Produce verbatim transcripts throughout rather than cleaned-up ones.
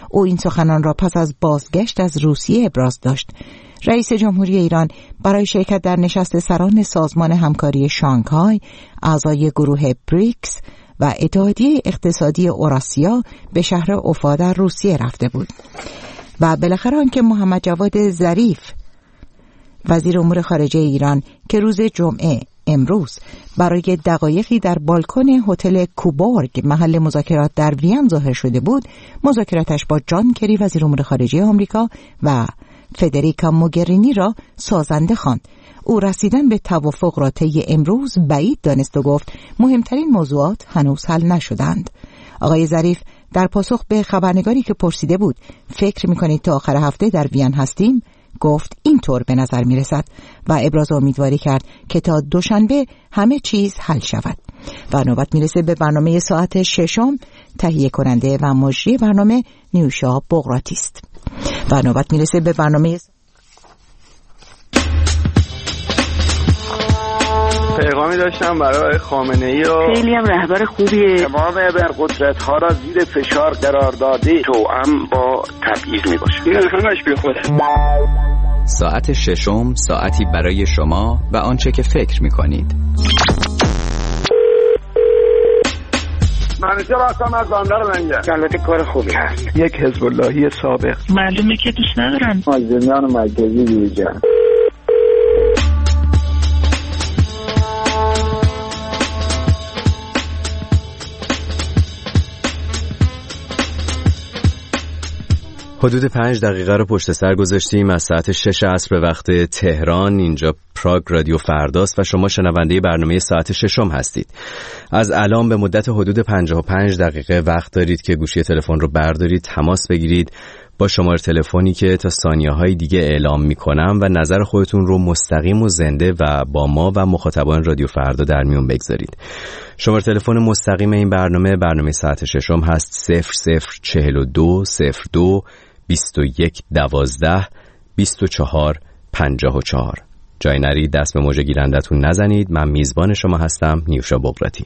او این سخنان را پس از بازگشت از روسیه ابراز داشت. رئیس جمهوری ایران برای شرکت در نشست سران سازمان همکاری شانگهای، اعضای گروه بریکس و اتحادیه اقتصادی اوراسیا به شهر اوفا در روسیه رفته بود. و بالاخره آنکه محمد جواد ظریف وزیر امور خارجه ایران که روز جمعه امروز برای دقایقی در بالکن هتل کوبورگ محل مذاکرات در وین ظاهر شده بود، مذاکراتش با جان کری وزیر امور خارجه آمریکا و فدریکا موگرینی را سازنده خواند. او رسیدن به توافق را طی امروز بعید دانست و گفت مهمترین موضوعات هنوز حل نشدند. آقای ظریف در پاسخ به خبرنگاری که پرسیده بود فکر می‌کنید تا آخر هفته در وین هستیم، گفت اینطور به نظر می رسد و ابراز امیدواری کرد که تا دوشنبه همه چیز حل شود. و نوبت می رسه به برنامه ساعت ششم. تهیه کننده و مجری برنامه نیوشا بغراتی است. و نوبت می رسه به برنامه پیغامی داشتم برای خامنه‌ای و خیلی هم رهبر خوبیه. تمام ابرقدرت ها را زیر فشار قرار داده، توأم با تبعیض می باشه. این همش بی خوده. ساعت ششم، ساعتی برای شما و آنچه که فکر می کنید. منیجر هستم از بندر منجر. البته کار خوبی هست. یک حزب اللهی سابق. معلومه که دوست ندارن. مازندران مرکزی دیجان. حدود پنج دقیقه رو پشت سر گذاشتیم از ساعت شش عصر به وقت تهران. اینجا پراگ رادیو فرداست و شما شنونده برنامه ساعت ششم هستید. از الان به مدت حدود پنجاه و پنج دقیقه وقت دارید که گوشی تلفن رو بردارید، تماس بگیرید با شماره تلفنی که تا ثانیه‌های دیگه اعلام می‌کنم و نظر خودتون رو مستقیم و زنده و با ما و مخاطبان رادیو فردا در میون بگذارید. شماره تلفن مستقیم این برنامه برنامه ساعت ششم هست صفر صفر چهل و دو صفر دو بیست و یک دوازده بیست و چهار پنجاه و چهار. جای نرید، دست به موج گیرندتون نزنید. من میزبان شما هستم، نیوشا بغراتی.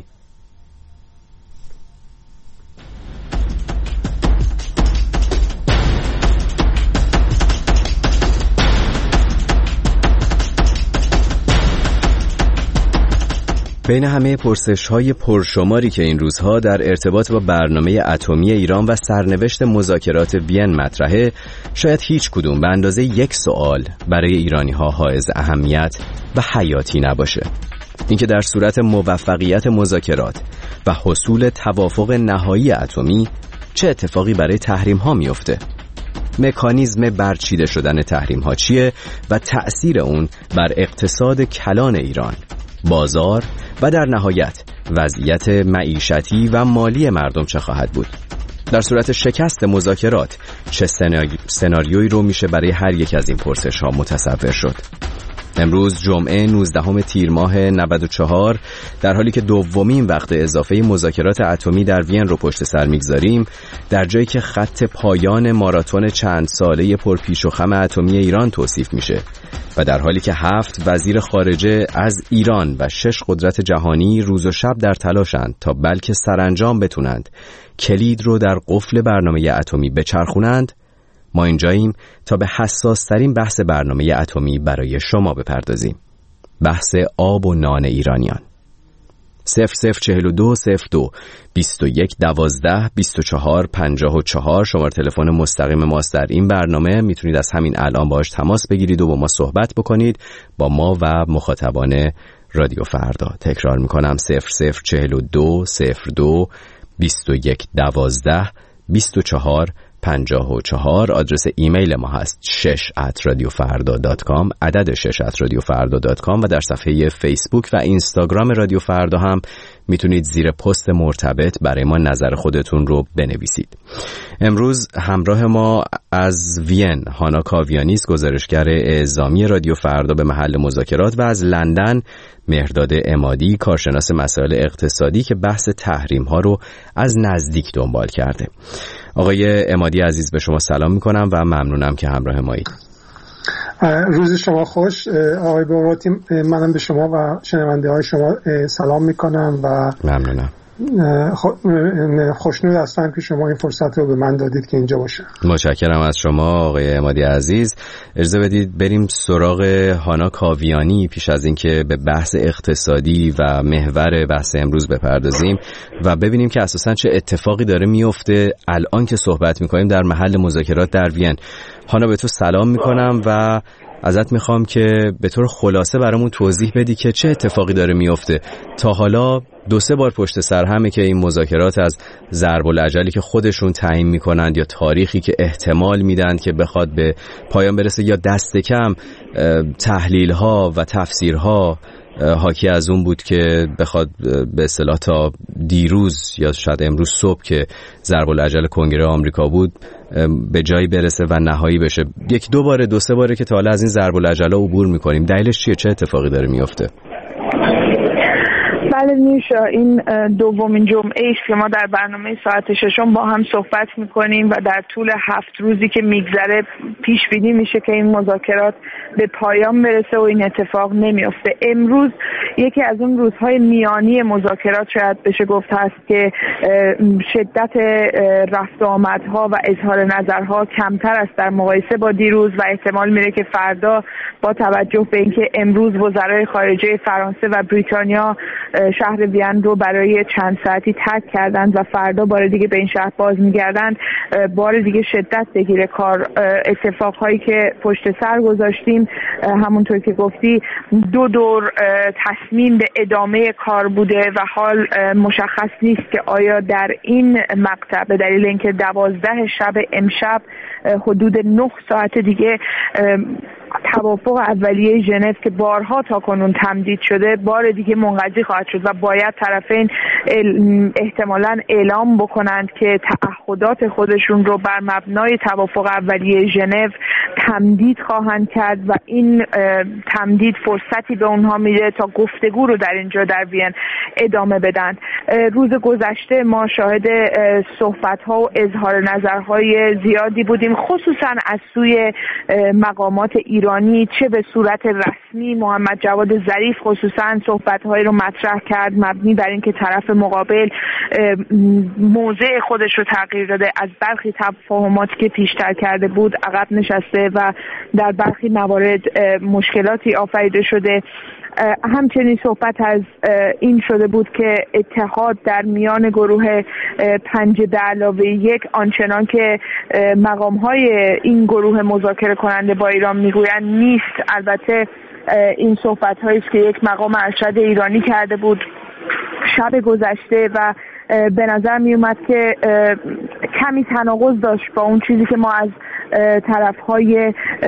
بین همه پرسش‌های پرشماری که این روزها در ارتباط با برنامه اتمی ایران و سرنوشت مذاکرات وین مطرحه، شاید هیچ کدوم به اندازه یک سوال برای ایرانی‌ها حائز اهمیت و حیاتی نباشه. اینکه در صورت موفقیت مذاکرات و حصول توافق نهایی اتمی چه اتفاقی برای تحریم‌ها میفته؟ مکانیزم برچیده شدن تحریم‌ها چیه و تأثیر اون بر اقتصاد کلان ایران، بازار و در نهایت وضعیت معیشتی و مالی مردم چه خواهد بود؟ در صورت شکست مذاکرات چه سناریویی رو میشه برای هر یک از این پرسش ها متصور شد؟ امروز جمعه نوزدهم تیر ماه نود و چهار، در حالی که دومین وقت اضافه مذاکرات اتمی در وین رو پشت سر میگذاریم، در جایی که خط پایان ماراتون چند ساله پرپیش و خم اتمی ایران توصیف میشه و در حالی که هفت وزیر خارجه از ایران و شش قدرت جهانی روز و شب در تلاشند تا بلکه سرانجام بتونند کلید رو در قفل برنامه اتمی بچرخونند، ما اینجاییم تا به حساس ترین بحث برنامه اتمی برای شما بپردازیم. بحث آب و نان ایرانیان. صفر صفر چهل و دو صفر دو بیست و یک دوازده بیست و چهار پنجاه و چهار شماره تلفن مستقیم ماست در این برنامه. میتونید از همین الان باهاش تماس بگیرید و با ما صحبت بکنید، با ما و مخاطبان رادیو فردا. تکرار میکنم صفر صفر چهل و دو صفر دو بیست و یک دوازده بیست و چهار پنجاه و چهار. آدرس ایمیل ما هست شش ات رادیو فردا دات کام، عدد شش ات رادیو فردا دات کام، و در صفحه فیسبوک و اینستاگرام رادیو فردا هم میتونید زیر پست مرتبط برای ما نظر خودتون رو بنویسید. امروز همراه ما از وین هانا کاویانیست، گزارشگر اعزامی رادیو فردا به محل مذاکرات، و از لندن مهرداد عمادی، کارشناس مسائل اقتصادی که بحث تحریم ها رو از نزدیک دنبال کرده. آقای عمادی عزیز، به شما سلام میکنم و ممنونم که همراه مایید. روز شما خوش آقای بغراتی. منم به شما و شنونده های شما سلام میکنم و ممنونم. خوشنود هستم که شما این فرصت رو به من دادید که اینجا باشم. متشکرم از شما آقای عمادی عزیز. اجازه بدید بریم سراغ هانا کاویانی پیش از اینکه به بحث اقتصادی و محور بحث امروز بپردازیم و ببینیم که اساساً چه اتفاقی داره میفته الان که صحبت میکنیم در محل مذاکرات در وین. هانا به تو سلام میکنم و ازت میخوام که به طور خلاصه برامون توضیح بدی که چه اتفاقی داره میفته. تا حالا دو سه بار پشت سر همه که این مذاکرات از ضرب الاجلی که خودشون تعیین میکنند یا تاریخی که احتمال میدن که بخواد به پایان برسه یا دست کم تحلیل ها و تفسیرها حاکی از اون بود که بخواد به اصطلاح تا دیروز یا شاید امروز صبح که ضرب الاجل کنگره آمریکا بود به جایی برسه و نهایی بشه. یک دو باره دو سه باره که تا حالا از این ضرب الاجل عبور میکنیم. دلیلش چیه؟ چه اتفاقی داره میفته؟ بله نیوشا، این دومین جمعه است که ما در برنامه ساعت ششم با هم صحبت میکنیم و در طول هفت روزی که میگذره پیش بینی میشه که این مذاکرات به پایان برسه و این اتفاق نمیفته. امروز یکی از اون روزهای میانی مذاکرات شاید بشه گفت هست که شدت رفت و آمدها و اظهار نظرها کمتر است در مقایسه با دیروز و احتمال میره که فردا با توجه به اینکه امروز وزرای خارجه فرانسه و بریتانیا شهر وین رو برای چند ساعتی ترک کردند و فردا بار دیگه به این شهر باز میگردند، بار دیگه شدت بگیره کار. اتفاقهایی که پشت سر گذاشتیم همونطور که گفتی دو دور تصمیم به ادامه کار بوده و حال مشخص نیست که آیا در این مقطع به دلیل اینکه دوازده شب امشب حدود نه ساعت دیگه توافق اولیه ژنو که بارها تا کنون تمدید شده بار دیگه منقضی خواهد شد و باید طرفین احتمالاً اعلام بکنند که تعهدات خودشون رو بر مبنای توافق اولیه ژنو تمدید خواهند کرد و این تمدید فرصتی به اونها میده تا گفتگو رو در اینجا در وین ادامه بدن. روز گذشته ما شاهد صحبت‌ها و اظهار نظرهای زیادی بودیم، خصوصاً از سوی مقامات ایرانی، چه به صورت رسمی محمد جواد ظریف خصوصاً صحبت‌هایی رو مطرح کرد مبنی بر اینکه طرف مقابل موضع خودش رو تغییر داده، از برخی تفاهماتی که پیشتر کرده بود عقب نشسته و در برخی موارد مشکلاتی آفریده شده. همچنین صحبت از این شده بود که اتحاد در میان گروه پنج به علاوه یک آنچنان که مقام‌های این گروه مذاکره کننده با ایران میگویند نیست. البته این صحبت‌هایی است که یک مقام ارشد ایرانی کرده بود شب گذشته و به نظر می اومد که کمی تناقض داشت با اون چیزی که ما از طرف‌های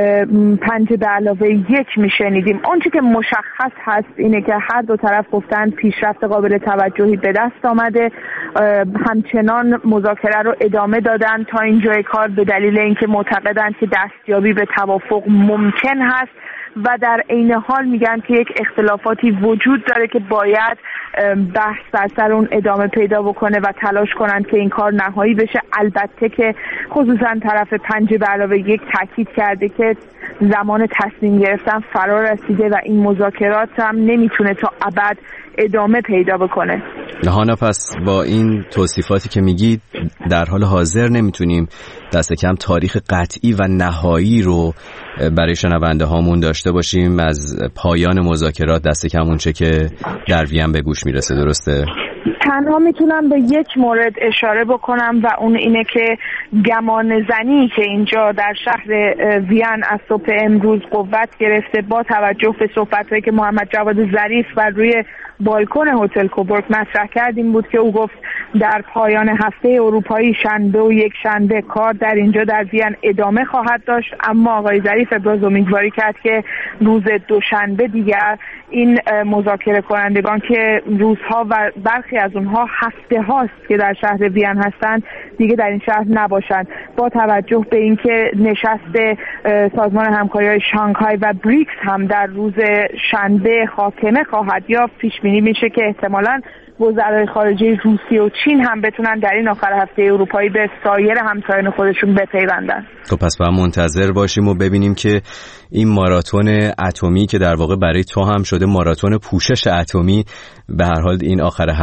پنج به علاوه یک میشنیدیم. اون چیزی که مشخص هست اینه که هر دو طرف گفتن پیشرفت قابل توجهی به دست آمده، همچنان مذاکره رو ادامه دادن تا اینجای کار به دلیل اینکه معتقدند که دستیابی به توافق ممکن هست و در عین حال میگن که یک اختلافاتی وجود داره که باید بحث بر سر اون ادامه پیدا بکنه و تلاش کنند که این کار نهایی بشه. البته که خصوصا طرف پنج به علاوه یک تاکید کرده که زمان تصمیم گرفتن فرا رسیده و این مذاکرات هم نمیتونه تا ابد ادامه پیدا بکنه. هانا، پس با این توصیفاتی که میگید در حال حاضر نمیتونیم دست کم تاریخ قطعی و نهایی رو برای شنونده هامون داشته باشیم از پایان مذاکرات، دست کم اون چه که در وین به گوش میرسه، درسته؟ تنها میتونم به یک مورد اشاره بکنم و اون اینه که گمان زنی که اینجا در شهر وین از صبح امروز قوت گرفته با توجه به صحبت‌هایی که محمد جواد ظریف بر روی بالکن هتل کوبورگ مطرح کردیم بود که او گفت در پایان هفته اروپایی شنبه و یک شنبه کار در اینجا در وین ادامه خواهد داشت، اما آقای ظریف ابراز امیدواری کرد که روز دوشنبه دیگر این مذاکره کنندگان که روزها و برخی از اونها هفته هاست که در شهر وین هستند دیگه در این شهر نباشند، با توجه به اینکه نشست سازمان همکاری شانگهای و بریکس هم در روز شنبه خاتمه خواهد یافت. پیش بینی میشه که احتمالاً وزرای خارجه روسیه و چین هم بتونن در این آخر هفته اروپایی به سایر همسایان خودشون بپیوندن. خب پس باید منتظر باشیم و ببینیم که این ماراتون اتمی که در واقع برای تو هم شده ماراتون پوشش اتمی، به هر حال این آخر هفته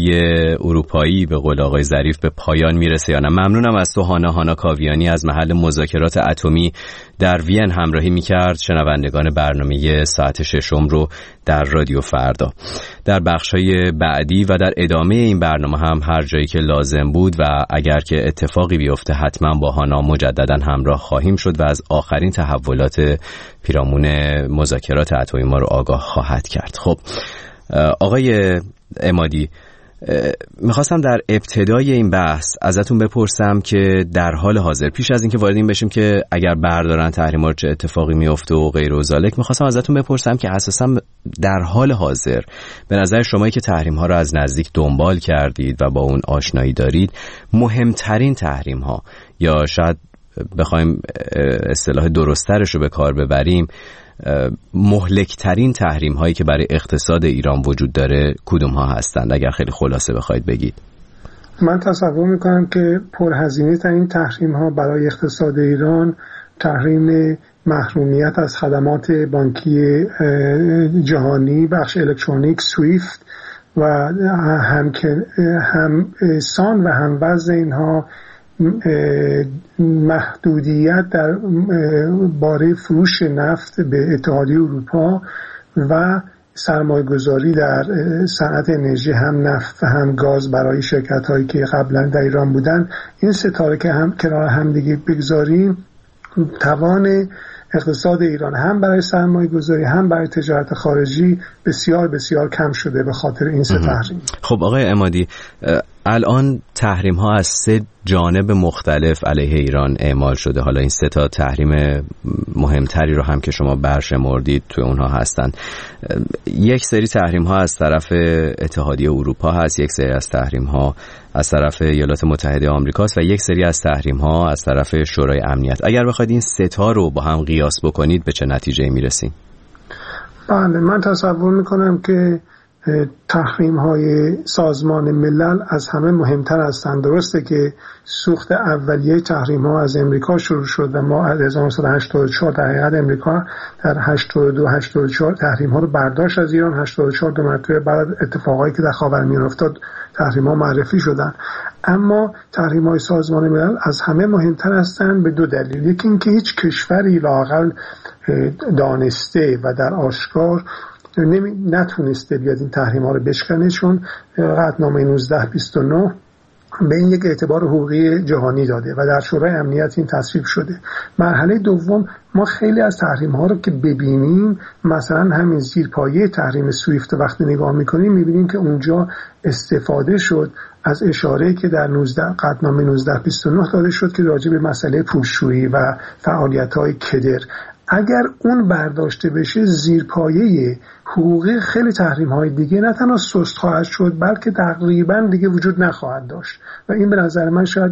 اتحادیه اروپایی به قول آقای ظریف به پایان میرسه یا نه. ممنونم از تو هانا هانا کاویانی از محل مذاکرات اتمی در وین همراهی میکرد. شنوندگان برنامه ساعت ششم رو در رادیو فردا در بخش‌های بعدی و در ادامه این برنامه هم هر جایی که لازم بود و اگر که اتفاقی بیفته حتما با هانا مجددا همراه خواهیم شد و از آخرین تحولات پیرامون مذاکرات اتمی ما رو آگاه خواهد کرد. خب آقای عمادی، میخواستم در ابتدای این بحث ازتون بپرسم که در حال حاضر پیش از اینکه وارد این بشیم که اگر بردارن تحریم‌ها چه اتفاقی میفته و غیر و ذالک، میخواستم ازتون بپرسم که اساسا در حال حاضر به نظر شمایی که تحریم‌ها رو از نزدیک دنبال کردید و با اون آشنایی دارید، مهمترین تحریم‌ها یا شاید بخوایم اصطلاح درست‌ترش رو به کار ببریم مهلکترین تحریم هایی که برای اقتصاد ایران وجود داره کدوم ها هستند؟ اگر خیلی خلاصه بخواید بگید. من تصور میکنم که پرهزینه ترین تحریم ها برای اقتصاد ایران تحریم محرومیت از خدمات بانکی جهانی، بخش الکترونیک سویفت و هم هم سان و هم وزن اینها، محدودیت در باره فروش نفت به اتحادیه اروپا و سرمایه گذاری در صنعت انرژی هم نفت و هم گاز برای شرکت هایی که قبلا در ایران بودن. این ستاره که هم کنار هم دیگه بگذاریم، توان اقتصاد ایران هم برای سرمایه گذاری هم برای تجارت خارجی بسیار بسیار کم شده به خاطر این سه تحریم. خب آقای عمادی، الان تحریم ها از سه جانب مختلف علیه ایران اعمال شده. حالا این سه تا تحریم مهمتری رو هم که شما برشمردید توی اونها هستن. یک سری تحریم ها از طرف اتحادیه اروپا هست، یک سری از تحریم ها از طرف ایالات متحده آمریکاست و یک سری از تحریم ها از طرف شورای امنیت. اگر بخواید این سه تا رو با هم قیاس بکنید به چه نتیجه‌ای میرسید؟ بله، من تصور میکنم که تحریم های سازمان ملل از همه مهمتر هستند. درسته که سوخت اولیه تحریم ها از امریکا شروع شد و ما از هزار و نهصد و هشتاد و چهار در حقیقت امریکا در هشتاد و دو هشتاد و چهار تحریم ها رو برداشت از ایران. هشتاد و چهار دو مرتبه بعد اتفاقایی که در خاورمیانه افتاد تحریم ها معرفی شدن. اما تحریم های سازمان ملل از همه مهمتر هستند به دو دلیل. یکی اینکه هیچ کشوری لااقل دانسته و در آشکار نمی نتونسته بیاد این تحریم ها رو بشکنه، چون قطعنامه نوزده بیست و نه به این یک اعتبار حقوقی جهانی داده و در شورای امنیت این تصویب شده. مرحله دوم، ما خیلی از تحریم ها رو که ببینیم، مثلا همین زیرپایه تحریم سویفت وقتی نگاه میکنیم میبینیم که اونجا استفاده شد از اشاره‌ای که در نوزده قطعنامه نوزده بیست و نه داده شد که راجع به مسئله پولشویی و فعالیت‌های کدر. اگر اون برداشته بشه، زیرپایه حقوقی خیلی تحریم‌های دیگه نه تنها سست خواهد شد بلکه تقریبا دیگه وجود نخواهد داشت و این به نظر من شاید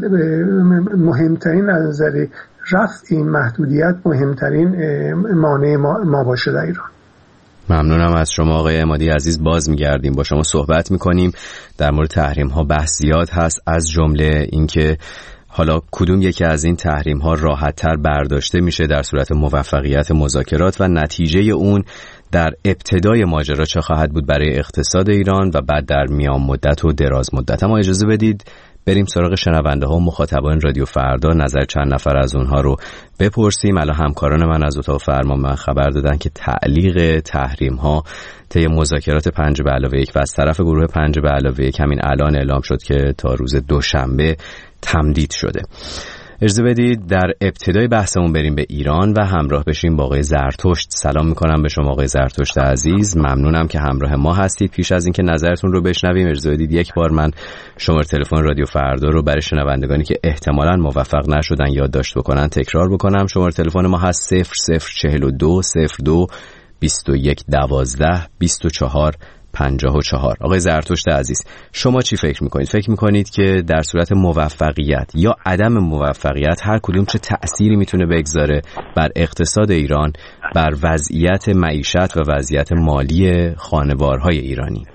مهمترین از نظر رفع این محدودیت مهمترین مانع ما, ما باشه در ایران. ممنونم از شما آقای عمادی عزیز. باز میگردیم با شما صحبت میکنیم. در مورد تحریم ها بحث زیاد هست، از جمله اینکه حالا کدوم یکی از این تحریم ها راحت تر برداشته میشه در صورت موفقیت مذاکرات و نتیجه اون در ابتدای ماجرا چه خواهد بود برای اقتصاد ایران و بعد در میان مدت و دراز مدت. اما اجازه بدید بریم سراغ شنونده ها و مخاطبان رادیو فردا، نظر چند نفر از اونها رو بپرسیم. الان همکاران من از اتاق فرمان من خبر دادن که تعلیق تحریم ها طی مذاکرات پنج به علاوه یک و از طرف گروه پنج به علاوه یک همین الان اعلام شد که تا روز دوشنبه تمدید شده. اجازه بدید در ابتدای بحثمون بریم به ایران و همراه بشیم با آقای زرتشت. سلام میکنم به شما آقای زرتشت عزیز، ممنونم که همراه ما هستید. پیش از اینکه نظرتون رو بشنویم اجازه بدید یک بار من شماره تلفن رادیو فردا رو برای شنوندگانی که احتمالاً موفق نشدن یادداشت بکنن تکرار بکنم. شماره تلفن ما هست صفر صفر چهل و دو صفر دو بیست و یک دوازده بیست و چهار پنجاه و چهار. آقای زرتشت عزیز، شما چی فکر میکنید؟ فکر میکنید که در صورت موفقیت یا عدم موفقیت هر کدوم چه تأثیری میتونه بگذاره بر اقتصاد ایران، بر وضعیت معیشت و وضعیت مالی خانوارهای ایرانی؟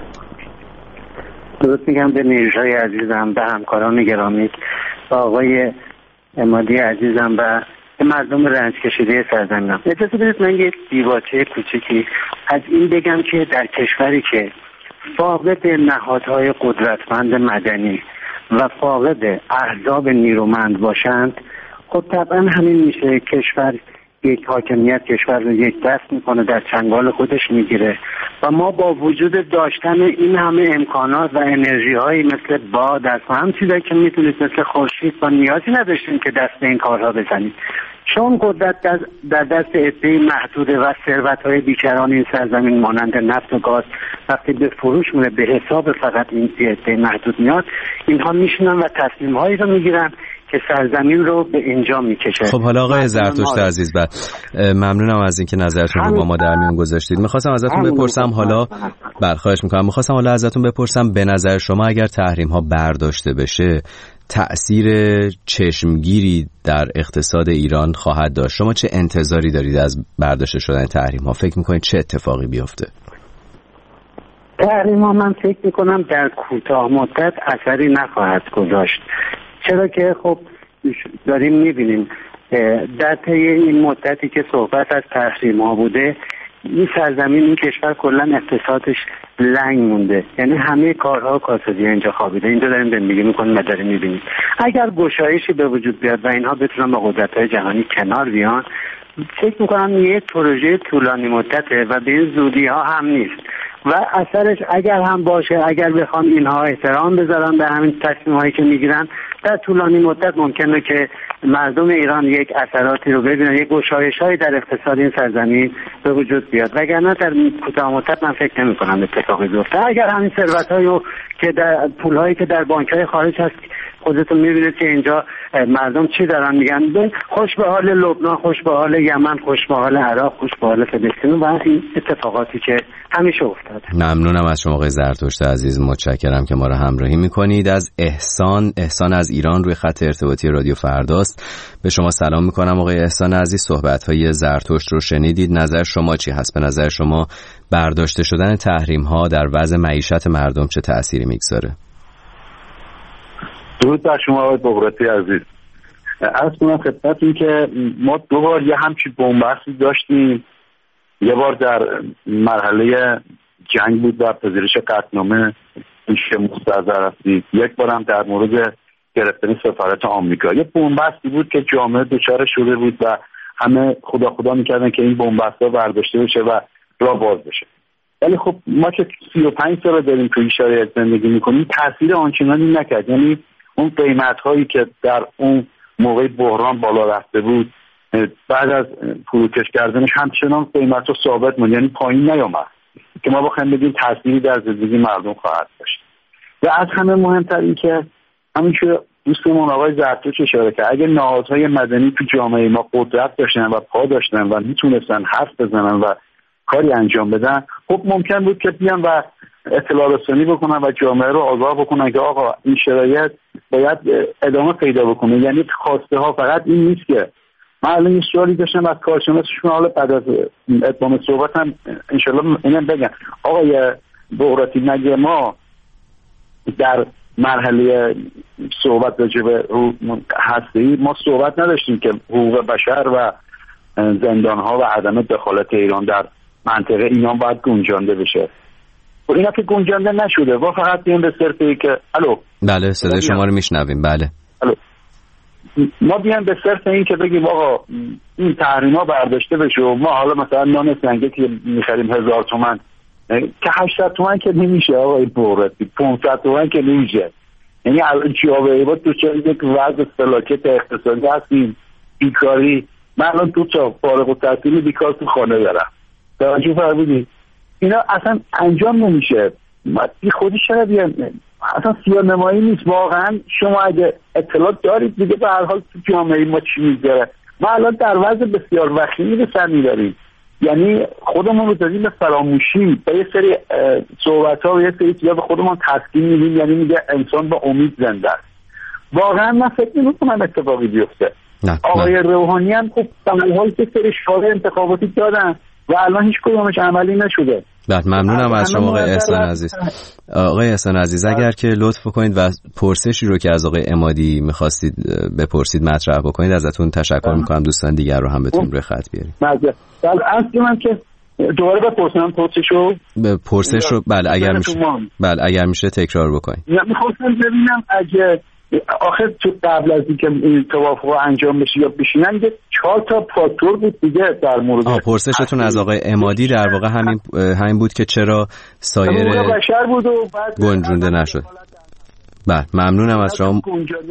درست میگم به نیروهای عزیزم، به همکاران گرامی، به آقای عمادی عزیزم و به مردم رنج کشیده سرزمینم. اجازه بدید من یک دیباچه کوچیکی از این بگم که در کشوری که فاقد نهادهای قدرتمند مدنی و فاقد احزاب نیرومند باشند، خب طبعا همین میشه کشور یک حاکمیت کشور رو یک دست میکنه، در چنگال خودش میگیره و ما با وجود داشتن این همه امکانات و انرژی هایی مثل باد و هم چیزایی که میتونید مثل خورشید و نیازی نداشتیم که دست به این کارها بزنید، چون قدرت در دست عده‌ای محدوده و ثروت‌های بیکران این سرزمین مانند نفت و گاز وقتی به فروش میره به حساب فقط این عده محدود میاد، اینها میشینن و تصمیم‌هایی رو میگیرن که سرزمین رو به اینجا میکشه. خب حالا آقای زرتشت عزیز، بعد ممنونم از اینکه نظرتون رو با ما در میون گذاشتید. می‌خواستم ازتون بپرسم حالا برخواهش می‌کنم می‌خواستم حالا ازتون بپرسم به نظر شما اگر تحریم‌ها برداشته بشه تأثیر چشمگیری در اقتصاد ایران خواهد داشت؟ شما چه انتظاری دارید از برداشته شدن تحریم‌ها؟ فکر می‌کنید چه اتفاقی بیفته؟ تحریم‌ها من فکر می‌کنم در کوتاه مدت اثری نخواهد گذاشت، چرا که خب داریم می‌بینیم در طی این مدتی که صحبت از تحریم‌ها بوده این سرزمین این کشور کلا اقتصادش لنگ مونده، یعنی همه کارها کاسدی اینجا خوابیده. اینجا داریم زندگی میکنیم و داریم میبینیم اگر گشایشی به وجود بیاد و اینها بتونن با قدرت‌های جهانی کنار بیان، فکر میکنم یک پروژه طولانی مدته و به این زودی ها هم نیست و اثرش اگر هم باشه، اگر بخوام اینها احترام بذارن به همین تصمیم هایی که میگیرن، در طولانی مدت ممکنه که مردم ایران یک اثراتی رو ببینن، یک گشایش‌هایی در اقتصاد این سرزمین به وجود بیاد، وگرنه در کوتاه مدت من فکر نمی‌کنم اتفاقی بیفته. اگر همین ثروت‌هایی که در پول‌هایی که در بانک‌های خارج هست، خودتون می‌بینید که اینجا مردم چی دارن میگن، خوش به حال لبنان، خوش به حال یمن، خوش به حال عراق، خوش به حال فلسطین و این اتفاقاتی که همیشه افتاده. ممنونم از شما آقای زرتشت عزیز، متشکرم که ما رو همراهی می‌کنید. از احسان احسان از ایران روی خط ارتباطی رادیو فرداست. به شما سلام می‌کنم آقای احسان عزیز. صحبت‌های زرتشت رو شنیدید، نظر شما چی هست؟ به نظر شما برداشته شدن تحریم‌ها در وضع معیشت مردم چه تأثیری می‌گذاره؟ درود بر شما آقای بغراتی عزیز. عرض کنم خدمتتون که ما دو بار یه همچین بنبستی داشتیم، یه بار در مرحله جنگ بود و پذیرش قطعنامه میشه مستحضر هستید، یک بار هم در مورد گرفتن سفارت آمریکا. یه بنبستی بود که جامعه دچار شده بود و همه خدا خدا میکردن که این بنبست‌ها برداشته بشه و راه باز بشه. ولی خب ما که سی و پنج سال داریم توی شرایط زندگی میکنیم تاثیر آنچنانی نکرد، یعنی اون قیمت هایی که در اون موقع بحران بالا رفته بود بعد از فروکش کردنش همچنان قیمت رو ثابت موند، یعنی پایین نیامد که ما بخوایم بگیم تأثیری در زندگی مردم خواهد داشت. و از همه مهمتر این که همین که دوستمون آقای زرتشت اشاره کرد، اگر نهادهای مدنی تو جامعه ما قدرت داشتن و پا داشتن و میتونستن حرف بزنن و کاری انجام بدن، خب ممکن بود که بیان و اطلاع رسانی بکنن و جامعه رو آگاه بکنن که آقا این شرایط باید ادامه پیدا بکنه. یعنی خواسته ها فقط این نیست که من الان یه سوالی داشتم از کارشناسشون، حالا بعد از اتمام صحبت هم انشالله اینم بگم آقای بغراتی، مگه ما در مرحله صحبت راجع به هسته‌ای ما صحبت نداشتیم که حقوق بشر و زندان‌ها و عدم دخالت ایران در منطقه ایران باید گنجانده بشه؟ و اینا که گنجانده نشده و فقط بیان به صرفی که الو بله صدای شما رو میشنویم. بله الو ما بیان به صرف این که بگیم آقا این تحریما برداشته بشه و ما حالا مثلا نان سنگه که میخریم هزار تومن که هشتصد تومن که نمیشه آقای بغراتی، پانصد تومن که نمیشه. یعنی الان جامعه ما تو چه یک وضع فلاکت اقتصادی هستیم، بیکاری. من الان تو چا فارغ التحصیل بیکار تو خانه دارم، توجه فرمودید؟ اینا اصلا انجام نمیشه. بی خودی چرا بیان؟ اصلا سیاه نمایی نیست واقعا. شما اگه اطلاع دارید دیگه به هر حال تو جامعه ما چی میگذره. ما الان در وضع بسیار وخیمی به سر میبریم، یعنی خودمون رو دادیم به فراموشی با یه سری صحبت ها و یه سری چیزا به خودمون تسکین میدیم، یعنی میگه انسان با امید زنده است. واقعا من فکر نمی‌کنم اتفاقی بیفته. آقای روحانی هم خب در حالی که سری شورای انتخاباتی دادن و الان هیچ کدومش عملی نشده. بله ممنونم از شما آقای احسان عزیز. آقای احسان عزیز اگر که لطف کنید و پرسشی رو که از آقای عمادی می‌خواستید بپرسید مطرح بکنید ازتون تشکر می‌کنم. دوستان دیگر رو هم بتونیم روی خط بیاریم. بله اصلا من که دوباره بپرسم پرسشو پرسشو بله اگر میشه بله اگر میشه تکرار بکنید. میخواستم ببینم اگه آخر تو قبل از اینکه این توافق انجام بشه یا بشینن یه چهار تا فاکتور بود دیگه در مورد آه پرسشتون از آقای عمادی در واقع همین همین بود که چرا سایر بشر بود و بعد گنجونده نشد. بله ممنونم از شما،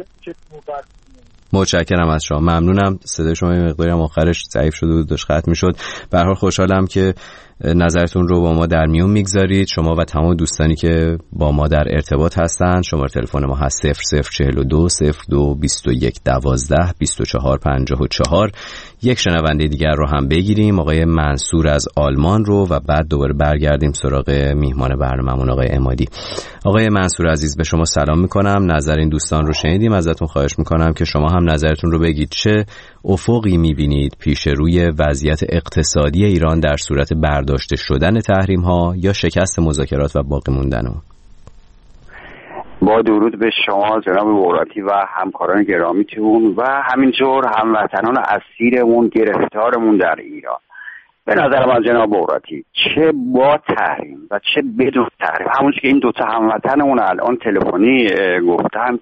متشکرم از شما، ممنونم. صدای شما یه مقداری هم آخرش ضعیف شده بود، داشت ختم میشد. به هر حال خوشحالم که نظرتون رو با ما در میون میگذارید، شما و تمام دوستانی که با ما در ارتباط هستند. شماره تلفن ما هست صفر صفر چهل و دو صفر دو بیست و یک دوازده بیست و چهار پنجاه و چهار. یک شنونده دیگر رو هم بگیریم، آقای منصور از آلمان رو، و بعد دوباره برگردیم سراغ میهمان برنامه‌مون آقای عمادی. آقای منصور عزیز به شما سلام میکنم، نظر این دوستان رو شنیدیم، ازتون خواهش میکنم که شما هم نظرتون رو بگید. چه افقی میبینید پیش روی وضعیت اقتصادی ایران در صورت برداشته شدن تحریم ها یا شکست مذاکرات و باقی موندن ها؟ با درود به شما جناب بوراتی و همکاران گرامیتون و همینطور هموطنان اسیرمون گرفتارمون در ایران. به نظر من جناب بوراتی چه با تحریم و چه بدون تحریم، همون که این دوتا هموطنمون الان تلفنی گفتند،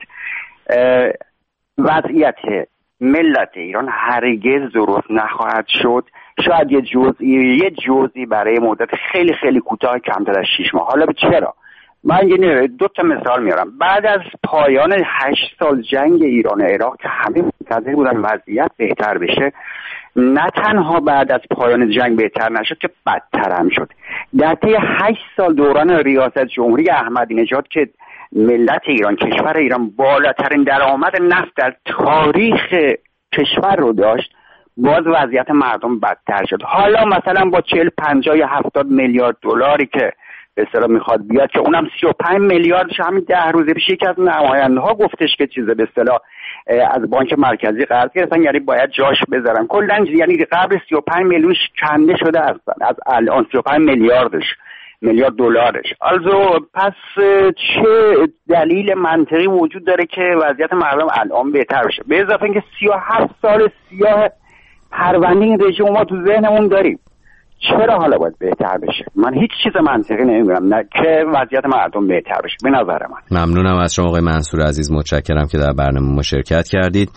وضعیت ملت ایران هرگز درست نخواهد شد. شاید یه جزئی یه جزئی برای مدت خیلی خیلی کوتاه، کمتر از شش ماه. حالا چرا؟ من یه دو تا مثال میارم. بعد از پایان هشت سال جنگ ایران و عراق که همه منتظر بودن وضعیت بهتر بشه، نه تنها بعد از پایان جنگ بهتر نشد که بدتر هم شد. در طی هشت سال دوران ریاست جمهوری احمدی نژاد که ملت ایران، کشور ایران بالاترین درآمد نفت در تاریخ کشور رو داشت، باز وضعیت مردم بدتر شد. حالا مثلا با چهل پنجاه یا هفتاد میلیارد دلاری که به اصطلاح میخواد بیاد، که اونم سی و پنج میلیاردش همین ده روزه پیش یکی از نماینده ها گفتش که چیزه به اصطلاح از بانک مرکزی قرض گرفتن، یعنی باید جاش بذارن. کلا یعنی قبل سی و پنج میلیونش کنده شده از از الان سی و پنج میلیاردش میلیارد دلارش. also پس چه دلیل منطقی وجود داره که وضعیت مردم الان بهتر بشه؟ به اضافه اینکه سی و هفت سال سیاه پرونده این رژیم ما تو ذهنمون داریم، چرا حالا باید بهتر بشه؟ من هیچ چیز منطقی نمی‌بینم نه که وضعیت مردم بهتر بشه به نظر من. ممنونم از شما آقای منصور عزیز، متشکرم که در برنامه ما شرکت کردید.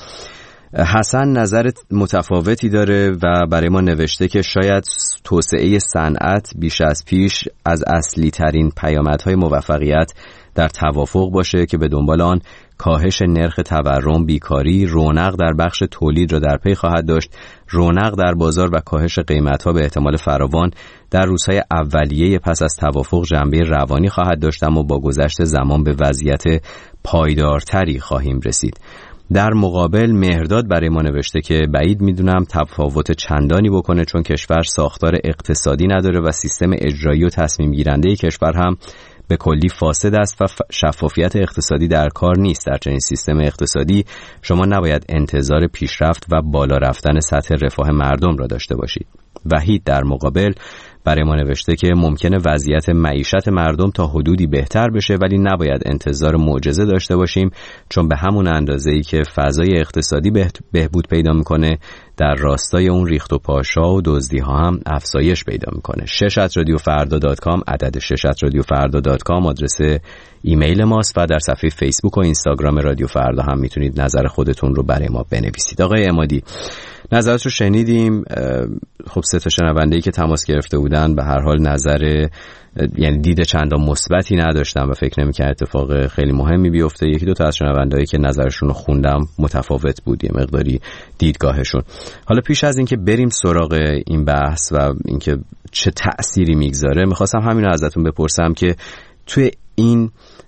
حسن نظر متفاوتی داره و برای ما نوشته که شاید توسعه صنعت بیش از پیش از اصلی ترین پیامدهای موفقیت در توافق باشه که به دنبال آن کاهش نرخ تورم، بیکاری، رونق در بخش تولید را در پی خواهد داشت. رونق در بازار و کاهش قیمت‌ها به احتمال فراوان در روزهای اولیه پس از توافق جنبه روانی خواهد داشت، اما با گذشت زمان به وضعیت پایدارتری خواهیم رسید. در مقابل مهرداد برای ما نوشته که بعید میدونم تفاوت چندانی بکنه، چون کشور ساختار اقتصادی نداره و سیستم اجرایی و تصمیم گیرنده کشور هم به کلی فاسد است و شفافیت اقتصادی در کار نیست. در چنین سیستم اقتصادی شما نباید انتظار پیشرفت و بالا رفتن سطح رفاه مردم را داشته باشید. وحید در مقابل برای ما نوشته که ممکنه وضعیت معیشت مردم تا حدودی بهتر بشه، ولی نباید انتظار معجزه داشته باشیم، چون به همون اندازه‌ای که فضای اقتصادی بهبود پیدا میکنه، در راستای اون ریخت و پاشا و دزدی ها هم افزایش پیدا میکنه. شش ات رادیو فردا دات کام عدد شش ات رادیو فردا دات کام آدرس ایمیل ماست و در صفحه فیسبوک و اینستاگرام رادیو فردا هم میتونید نظر خودتون رو برای ما بنویسید. آقای عمادی نظرت رو شنیدیم. خب سه تا شنونده‌ای که تماس گرفته بودن به هر حال نظر یعنی دید چندان مثبتی نداشتن و فکر نمی‌کنم اتفاق خیلی مهمی بیفته. یکی دو تا از شنونده‌ای که نظرشون رو خوندم متفاوت بود، یه مقداری دیدگاهشون. حالا پیش از اینکه بریم سراغ این بحث و اینکه چه تأثیری میگذاره، می‌خواستم همین رو ازتون بپرسم که توی این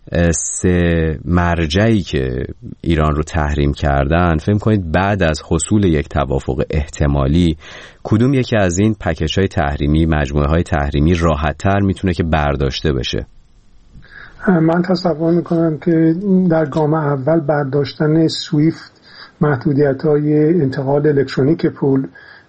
سه مرجعی که ایران رو تحریم کردن، فهم کنید بعد از حصول یک توافق احتمالی کدوم یکی از این پکیج‌های تحریمی، مجموعه‌های تحریمی راحت‌تر میتونه که برداشته بشه؟ من تصور میکنم که در گام اول برداشتن سویفت، محدودیت‌های انتقال الکترونیک پول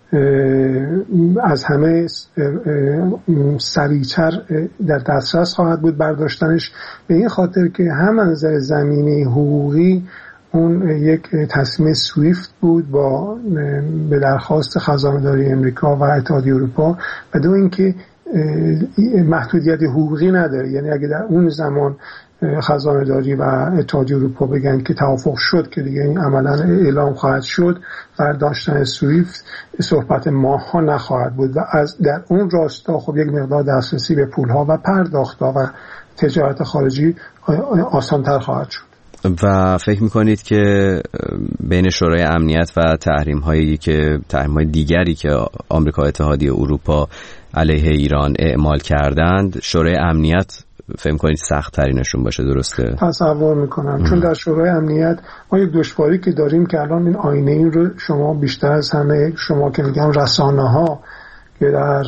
از همه سریعتر در دسترس خواهد بود برداشتنش، به این خاطر که هم از نظر زمینه حقوقی اون یک تصمیم سویفت بود با به درخواست خزانه‌داری امریکا و اتحادیه اروپا و دو اینکه محدودیت حقوقی نداره. یعنی اگه در اون زمان خزانه‌داری و اتحادیه اروپا بگن که توافق شد که دیگه این عملا اعلام خواهد شد، برداشتن سویفت صحبت ماه‌ها نخواهد بود و از در اون راستا خب یک مقدار دسترسی به پول‌ها و پرداخت‌ها و تجارت خارجی آسان‌تر خواهد شد. و فکر میکنید که بین شورای امنیت و تحریم هایی که تحریم های دیگری که آمریکا و اتحادیه اروپا علیه ایران اعمال کردند، شورای امنیت فکر میکنید سخت ترینشون باشه؟ درسته؟ تصور میکنم ام. چون در شورای امنیت ما یک دشواری که داریم که الان این آینه این رو شما بیشتر از همه شما که میگم رسانه ها که در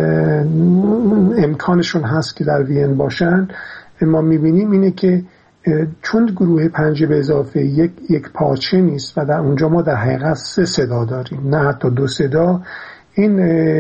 امکانشون هست که در وین باشن، ما میبینیم اینه که چون گروه پنج به اضافه یک یک پارچه نیست و در اونجا ما در حقیقت سه صدا داریم، نه حتی دو صدا. این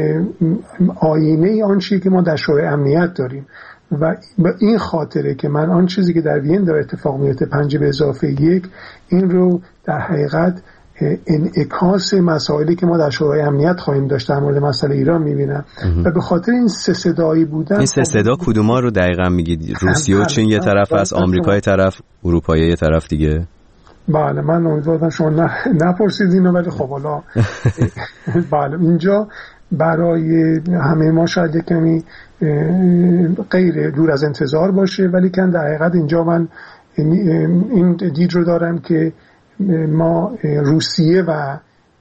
آینه آن چیزی که ما در شورای امنیت داریم و به این خاطره که من آن چیزی که در وین داره اتفاق میفته پنج به اضافه یک، این رو در حقیقت انعکاس مسائلی که ما در شورای امنیت خواهیم داشت در مورد مسئله ایران میبینم و به خاطر این سه صدایی بودن. این سه صدا کدوما رو دقیقاً میگید؟ روسیه و چین یه طرف است، آمریکا یه طرف، اروپا یه طرف دیگه؟ بله، من امیدوارم شما نپرسید اینو، ولی خب حالا بله اینجا برای همه ما شاید کمی غیر دور از انتظار باشه، ولی که در حقیقت اینجا من این دید رو دارم که ما روسیه و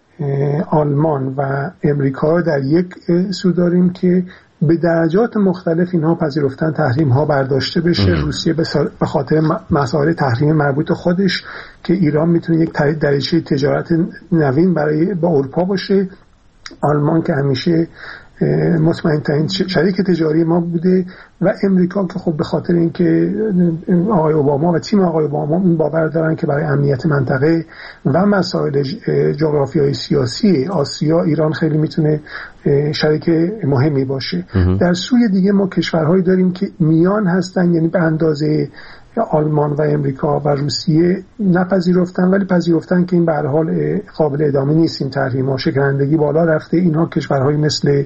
آلمان و امریکا در یک سو داریم که به درجات مختلف اینها پذیرفتن تحریم ها برداشته بشه. ام. روسیه به خاطر مسائل تحریم مربوط خودش که ایران میتونه یک دریچه تجارت نوین برای با اروپا باشه. آلمان که همیشه مطمئن ترین شریک تجاری ما بوده و امریکا که خب به خاطر اینکه آقای اوباما و تیم آقای اوباما این باور دارن که برای امنیت منطقه و مسائل جغرافیایی سیاسی آسیا ایران خیلی میتونه شریک مهمی باشه. در سوی دیگه ما کشورهایی داریم که میان هستن، یعنی به اندازه آلمان و امریکا و روسیه نپذیرفتن، ولی پذیرفتن که این به هر حال قابل ادامه نیست، این تحریم‌ها شکنندگی بالا رفته. اینها کشورهایی مثل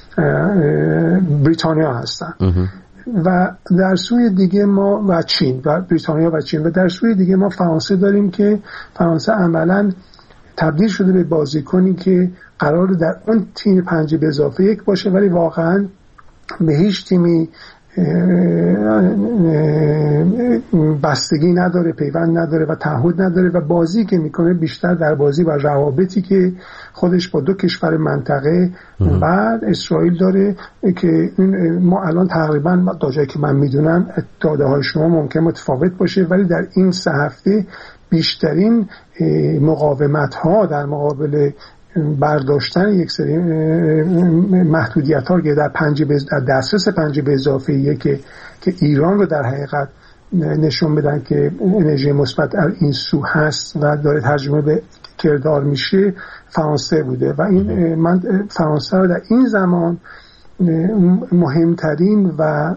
بریتانیا هستن و در سوی دیگه ما و چین و بریتانیا و چین و در سوی دیگه ما فرانسه داریم که فرانسه عملاً تبدیل شده به بازیکنی که قرار در اون تیم پنج به اضافه یک باشه، ولی واقعاً به هیچ تیمی بستگی نداره، پیوند نداره و تعهد نداره و بازی که میکنه بیشتر در بازی و روابطی که خودش با دو کشور منطقه و اسرائیل داره که ما الان تقریبا تا جایی که من میدونم داده های شما ممکن متفاوت باشه، ولی در این سه هفته بیشترین مقاومت ها در مقابل برداشتن یک سری محدودیت ها که در پنج به در دسترس پنج به اضافه یک که که ایران رو در حقیقت نشون بدن که انرژی مثبت این سو هست و داره ترجمه به کردار میشه، فرانسه بوده و این من فرانسه رو در این زمان مهمترین و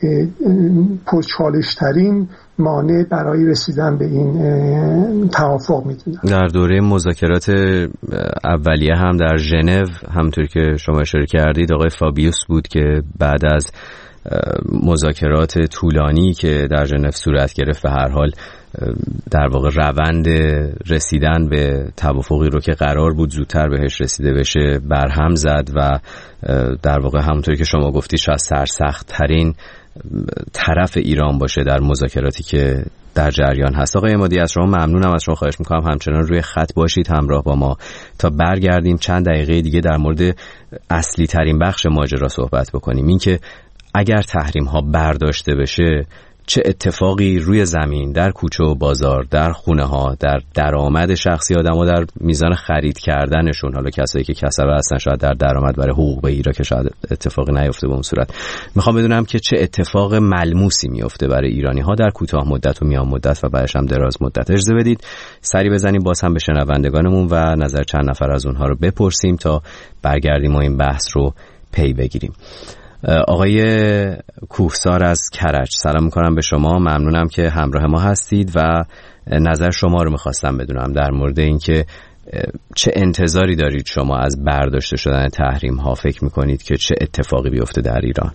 پرچالشترین مانع برای رسیدن به این توافق میدونم. در دوره مذاکرات اولیه هم در ژنو همونطور که شما اشاره کردید آقای فابیوس بود که بعد از مذاکرات طولانی که در ژنو صورت گرفت به هر حال در واقع روند رسیدن به توافقی رو که قرار بود زودتر بهش رسیده بشه برهم زد و در واقع همونطوری که شما گفتی شاید سرسخت ترین طرف ایران باشه در مذاکراتی که در جریان هست. آقای عمادی از شما ممنونم، از شما خواهش میکنم همچنان روی خط باشید همراه با ما تا برگردیم چند دقیقه دیگه در مورد اصلی ترین بخش ماجرا صحبت بکنیم، این که اگر تحریم ها برداشته بشه چه اتفاقی روی زمین در کوچه و بازار، در خونه ها، در درآمد شخصی آدم و در میزان خرید کردنشون، حالا کسایی که کسبه هستن شاید در درآمد برای حقوق بگیره که شاید اتفاقی نیفته به اون صورت. میخوام بدونم که چه اتفاق ملموسی میفته برای ایرانی ها در کوتاه مدت و میان مدت و بعدش هم دراز مدت. اجازه بدید سری بزنیم باز هم به شنوندگانمون و نظر چند نفر از اونها رو بپرسیم تا برگردیم و این بحث رو پی بگیریم. آقای کوهسار از کرج، سلام میکنم به شما، ممنونم که همراه ما هستید و نظر شما رو میخواستم بدونم در مورد اینکه چه انتظاری دارید شما از برداشته شدن تحریم ها، فکر میکنید که چه اتفاقی بیفته در ایران؟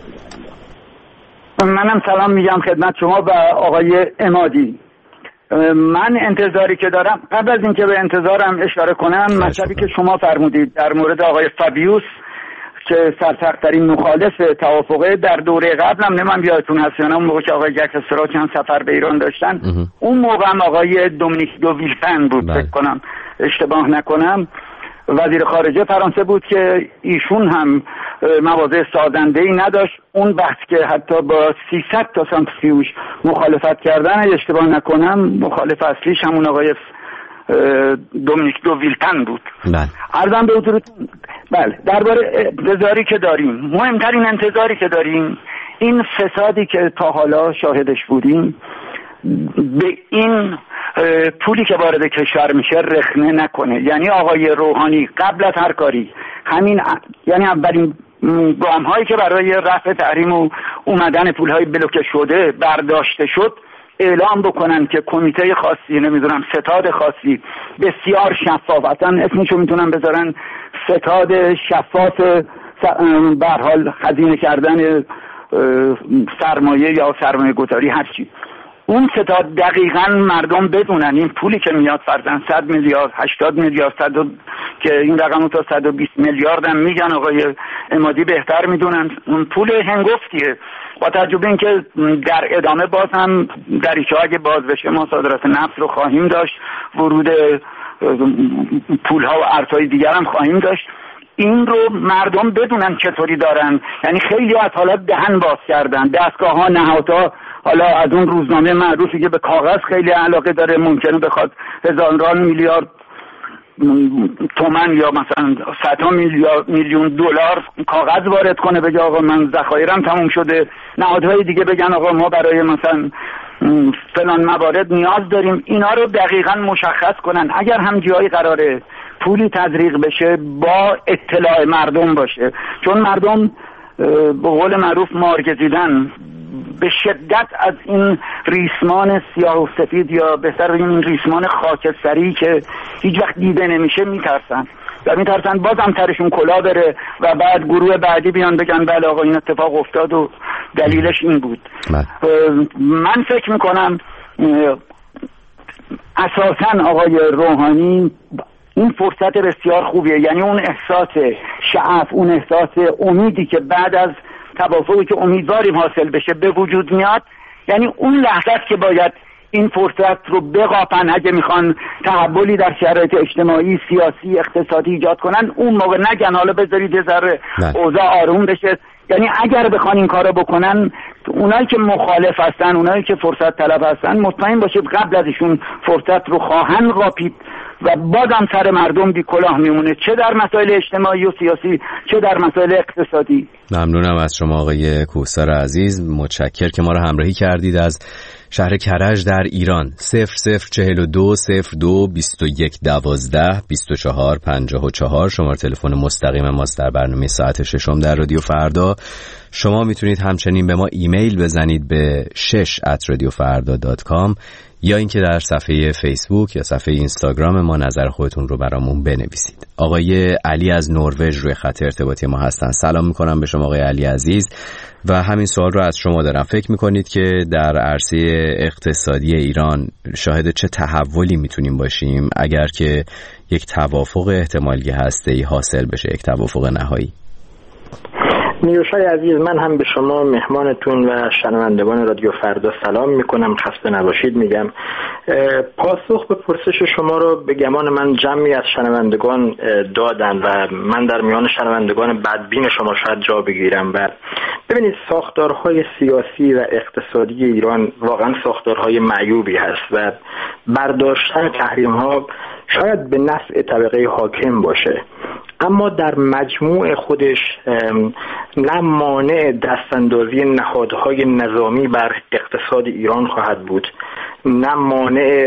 منم سلام میگم خدمت شما و آقای عمادی. من انتظاری که دارم، قبل از اینکه به انتظارم اشاره کنم، مطلبی که شما فرمودید در مورد آقای فابیوس که سرسخت‌ترین مخالف توافقه، در دوره قبلم نمیم یادتون هست یا نه، اون موقع که آقای جک استرا چند سفر به ایران داشتن، اون موقع هم آقای دومینیک دو ویلپن بود فکر کنم اشتباه نکنم، وزیر خارجه فرانسه بود که ایشون هم مواضع سازنده‌ای نداشت. اون بحث که حتی با سیصد تا سانتریفیوژ مخالفت کردن اشتباه نکنم، مخالف اصلیش همون آقای دومینیک دو ویلپن بود. بله. عرضم به حضورتون بله درباره انتظاری که داریم، مهمترین انتظاری که داریم این فسادی که تا حالا شاهدش بودیم به این پولی که وارد کشور میشه رخنه نکنه. یعنی آقای روحانی قبل از هر کاری همین، یعنی اولین گام هایی که برای رفع تحریم و اومدن پول های بلوکه شده برداشته شد، اعلام بکنن که کمیته خاصی، نمیدونم ستاد خاصی بسیار شفاف، اصلا اسمشو میتونن بذارن ستاد شفاف به هر حال خزینه کردن سرمایه یا سرمایه گذاری هر چی، اون ستاد دقیقاً مردم بدونن این پولی که میاد فرضاً صد میلیارد هشتاد میلیارد صد که این رقمو تا صد و بیست میلیارد هم میگن، آقای عمادی بهتر میدونن اون پول هنگفتیه. با توجه به اینکه در ادامه باز هم دریچه‌ها اگه باز بشه ما صادرات نفت رو خواهیم داشت، ورود پول‌ها و ارزهای دیگر هم خواهیم داشت، این رو مردم بدونن چطوری دارن. یعنی خیلی از حالات دهن باز کردن، دستگاه‌ها، نهادها، حالا از اون روزنامه معروفی که به کاغذ خیلی علاقه داره ممکنه بخواد هزاران میلیارد تومن یا مثلا صدها میلیون دلار کاغذ وارد کنه، بگه آقا من ذخایرم تموم شده. نهادهای دیگه بگن آقا ما برای مثلا فلان موارد نیاز داریم. اینا رو دقیقاً مشخص کنن. اگر هم جایی قراره پولی تزریق بشه با اطلاع مردم باشه، چون مردم به قول معروف مارگزیدن، به شدت از این ریسمان سیاه و سفید یا بهتر بگیم این ریسمان خاکستری که هیچ وقت دیده نمیشه میترسن و میترسن بازم ترشون کلا بره و بعد گروه بعدی بیان بگن بله آقا این اتفاق افتاد و دلیلش این بود. من فکر میکنم اساساً آقای روحانی این فرصت بسیار خوبیه، یعنی اون احساس شعف، اون احساس امیدی که بعد از توافقی که امیدواریم حاصل بشه به وجود میاد، یعنی اون لحظه است که باید این فرصت رو بقاپن اگه میخوان تحولی در شرایط اجتماعی، سیاسی، اقتصادی ایجاد کنن. اون موقع نگن حالا بذارید یه ذره اوضاع آروم بشه. یعنی اگر بخوان این کارو بکنن، اونایی که مخالف هستن، اونایی که فرصت طلب هستن، مطمئن باشید قبل از ایشون فرصت رو خواهن قاپید و بازم سر مردم بی کلاه میمونه، چه در مسائل اجتماعی و سیاسی چه در مسائل اقتصادی. ممنونم از شما آقای کوثر عزیز، متشکر که ما رو همراهی کردید از شهر کرج در ایران. صفر صفر چهل و دو صفر دو بیست و یک دوازده بیست و چهار پنجاه و چهار شماره تلفن مستقیم ماست در برنامه ساعت ششم در رادیو فردا. شما میتونید همچنین به ما ایمیل بزنید به شش ات رادیو فردا دات کام یا اینکه در صفحه فیسبوک یا صفحه اینستاگرام ما نظر خودتون رو برامون بنویسید. آقای علی از نروژ روی خط ارتباطی ما هستن. سلام میکنم به شما آقای علی عزیز و همین سوال رو از شما دارم. فکر میکنید که در عرصه اقتصادی ایران شاهد چه تحولی میتونیم باشیم اگر که یک توافق احتمالی هسته‌ای حاصل بشه، یک توافق نهایی؟ نیوشای عزیز، من هم به شما مهمانتون و شنوندگان رادیو فردا سلام میکنم، خسته نباشید میگم. پاسخ به پرسش شما رو به گمان من جمعی از شنوندگان دادن و من در میان شنوندگان بدبین شما شاید جا بگیرم. و ببینید ساختارهای سیاسی و اقتصادی ایران واقعا ساختارهای معیوبی هست و برداشتن تحریم‌ها شاید به نفع طبقه حاکم باشه، اما در مجموع خودش نه مانع دستاندازی نهادهای نظامی بر اقتصاد ایران خواهد بود، نه مانع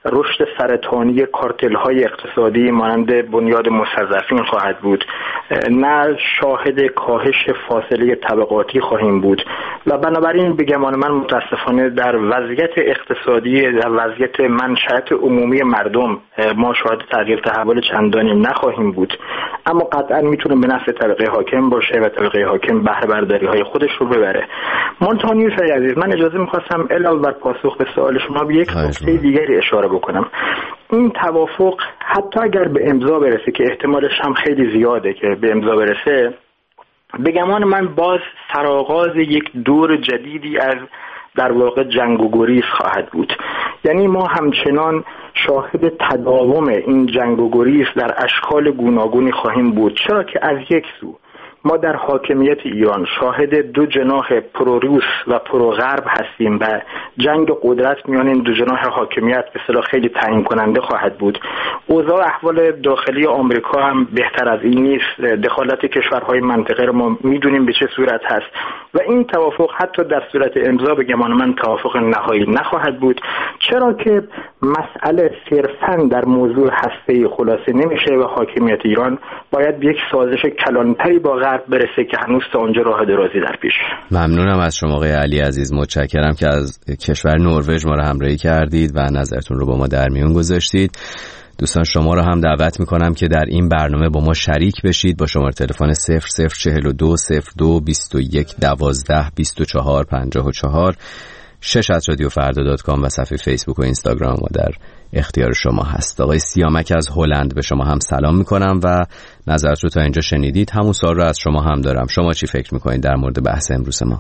رشد سرطانی کارتل‌های اقتصادی مانند بنیاد مستضعفین خواهد بود، نه شاهد کاهش فاصله طبقاتی خواهیم بود و بنابراین به گمان من متاسفانه در وضعیت اقتصادی، در وضعیت منشأت عمومی مردم ما شاهد تغییر تحول چندانی نخواهیم بود، اما قطعا میتونه به نفع طبقه حاکم باشه و طبقه حاکم بهره برداری های خودش رو ببره. مونتانیوس عزیز، من اجازه میخواستم علاوه بر پاسخ به سوال شما به یک نکته دیگری اشاره بکنم. این توافق حتی اگر به امضا برسه که احتمالش هم خیلی زیاده که به امضا برسه، به گمان من باز سرآغاز یک دور جدیدی از در واقع جنگ و گریز خواهد بود. یعنی ما همچنان شاهد تداوم این جنگ و گریز در اشکال گوناگونی خواهیم بود، چرا که از یک سو ما در حاکمیت ایران شاهد دو جناح پروروس و پروغرب هستیم و جنگ قدرت میان این دو جناح حاکمیت به اصطلاح خیلی تعیین کننده خواهد بود. اوضاع احوال داخلی آمریکا هم بهتر از این نیست، دخالت کشورهای منطقه رو ما میدونیم به چه صورت هست و این توافق حتی در صورت امضا به گمان من توافق نهایی نخواهد بود، چرا که مسئله صرفاً در موضوع هسته‌ای خلاصه نمیشه و حاکمیت ایران باید به یک سازش کلانتری با غرب برسه که هنوز تا اونجا راه درازی در پیش. ممنونم از شما آقای علی عزیز، متشکرم که از کشور نروژ ما رو همراهی کردید و نظرتون رو با ما در میون گذاشتید. دوستان شما رو هم دعوت میکنم که در این برنامه با ما شریک بشید با شماره تلفن صفر صفر چهل و دو صفر دو بیست و یک دوازده بیست و چهار پنجاه و چهار شش ات رادیو فردا دات کام و صفحه فیسبوک و اینستاگرام ما در اختیار شما هست. آقای سیامک از هلند به شما هم سلام میکنم و نظرت رو تا اینجا شنیدید. همون سوال رو از شما هم دارم. شما چی فکر میکنید در مورد بحث امروز ما؟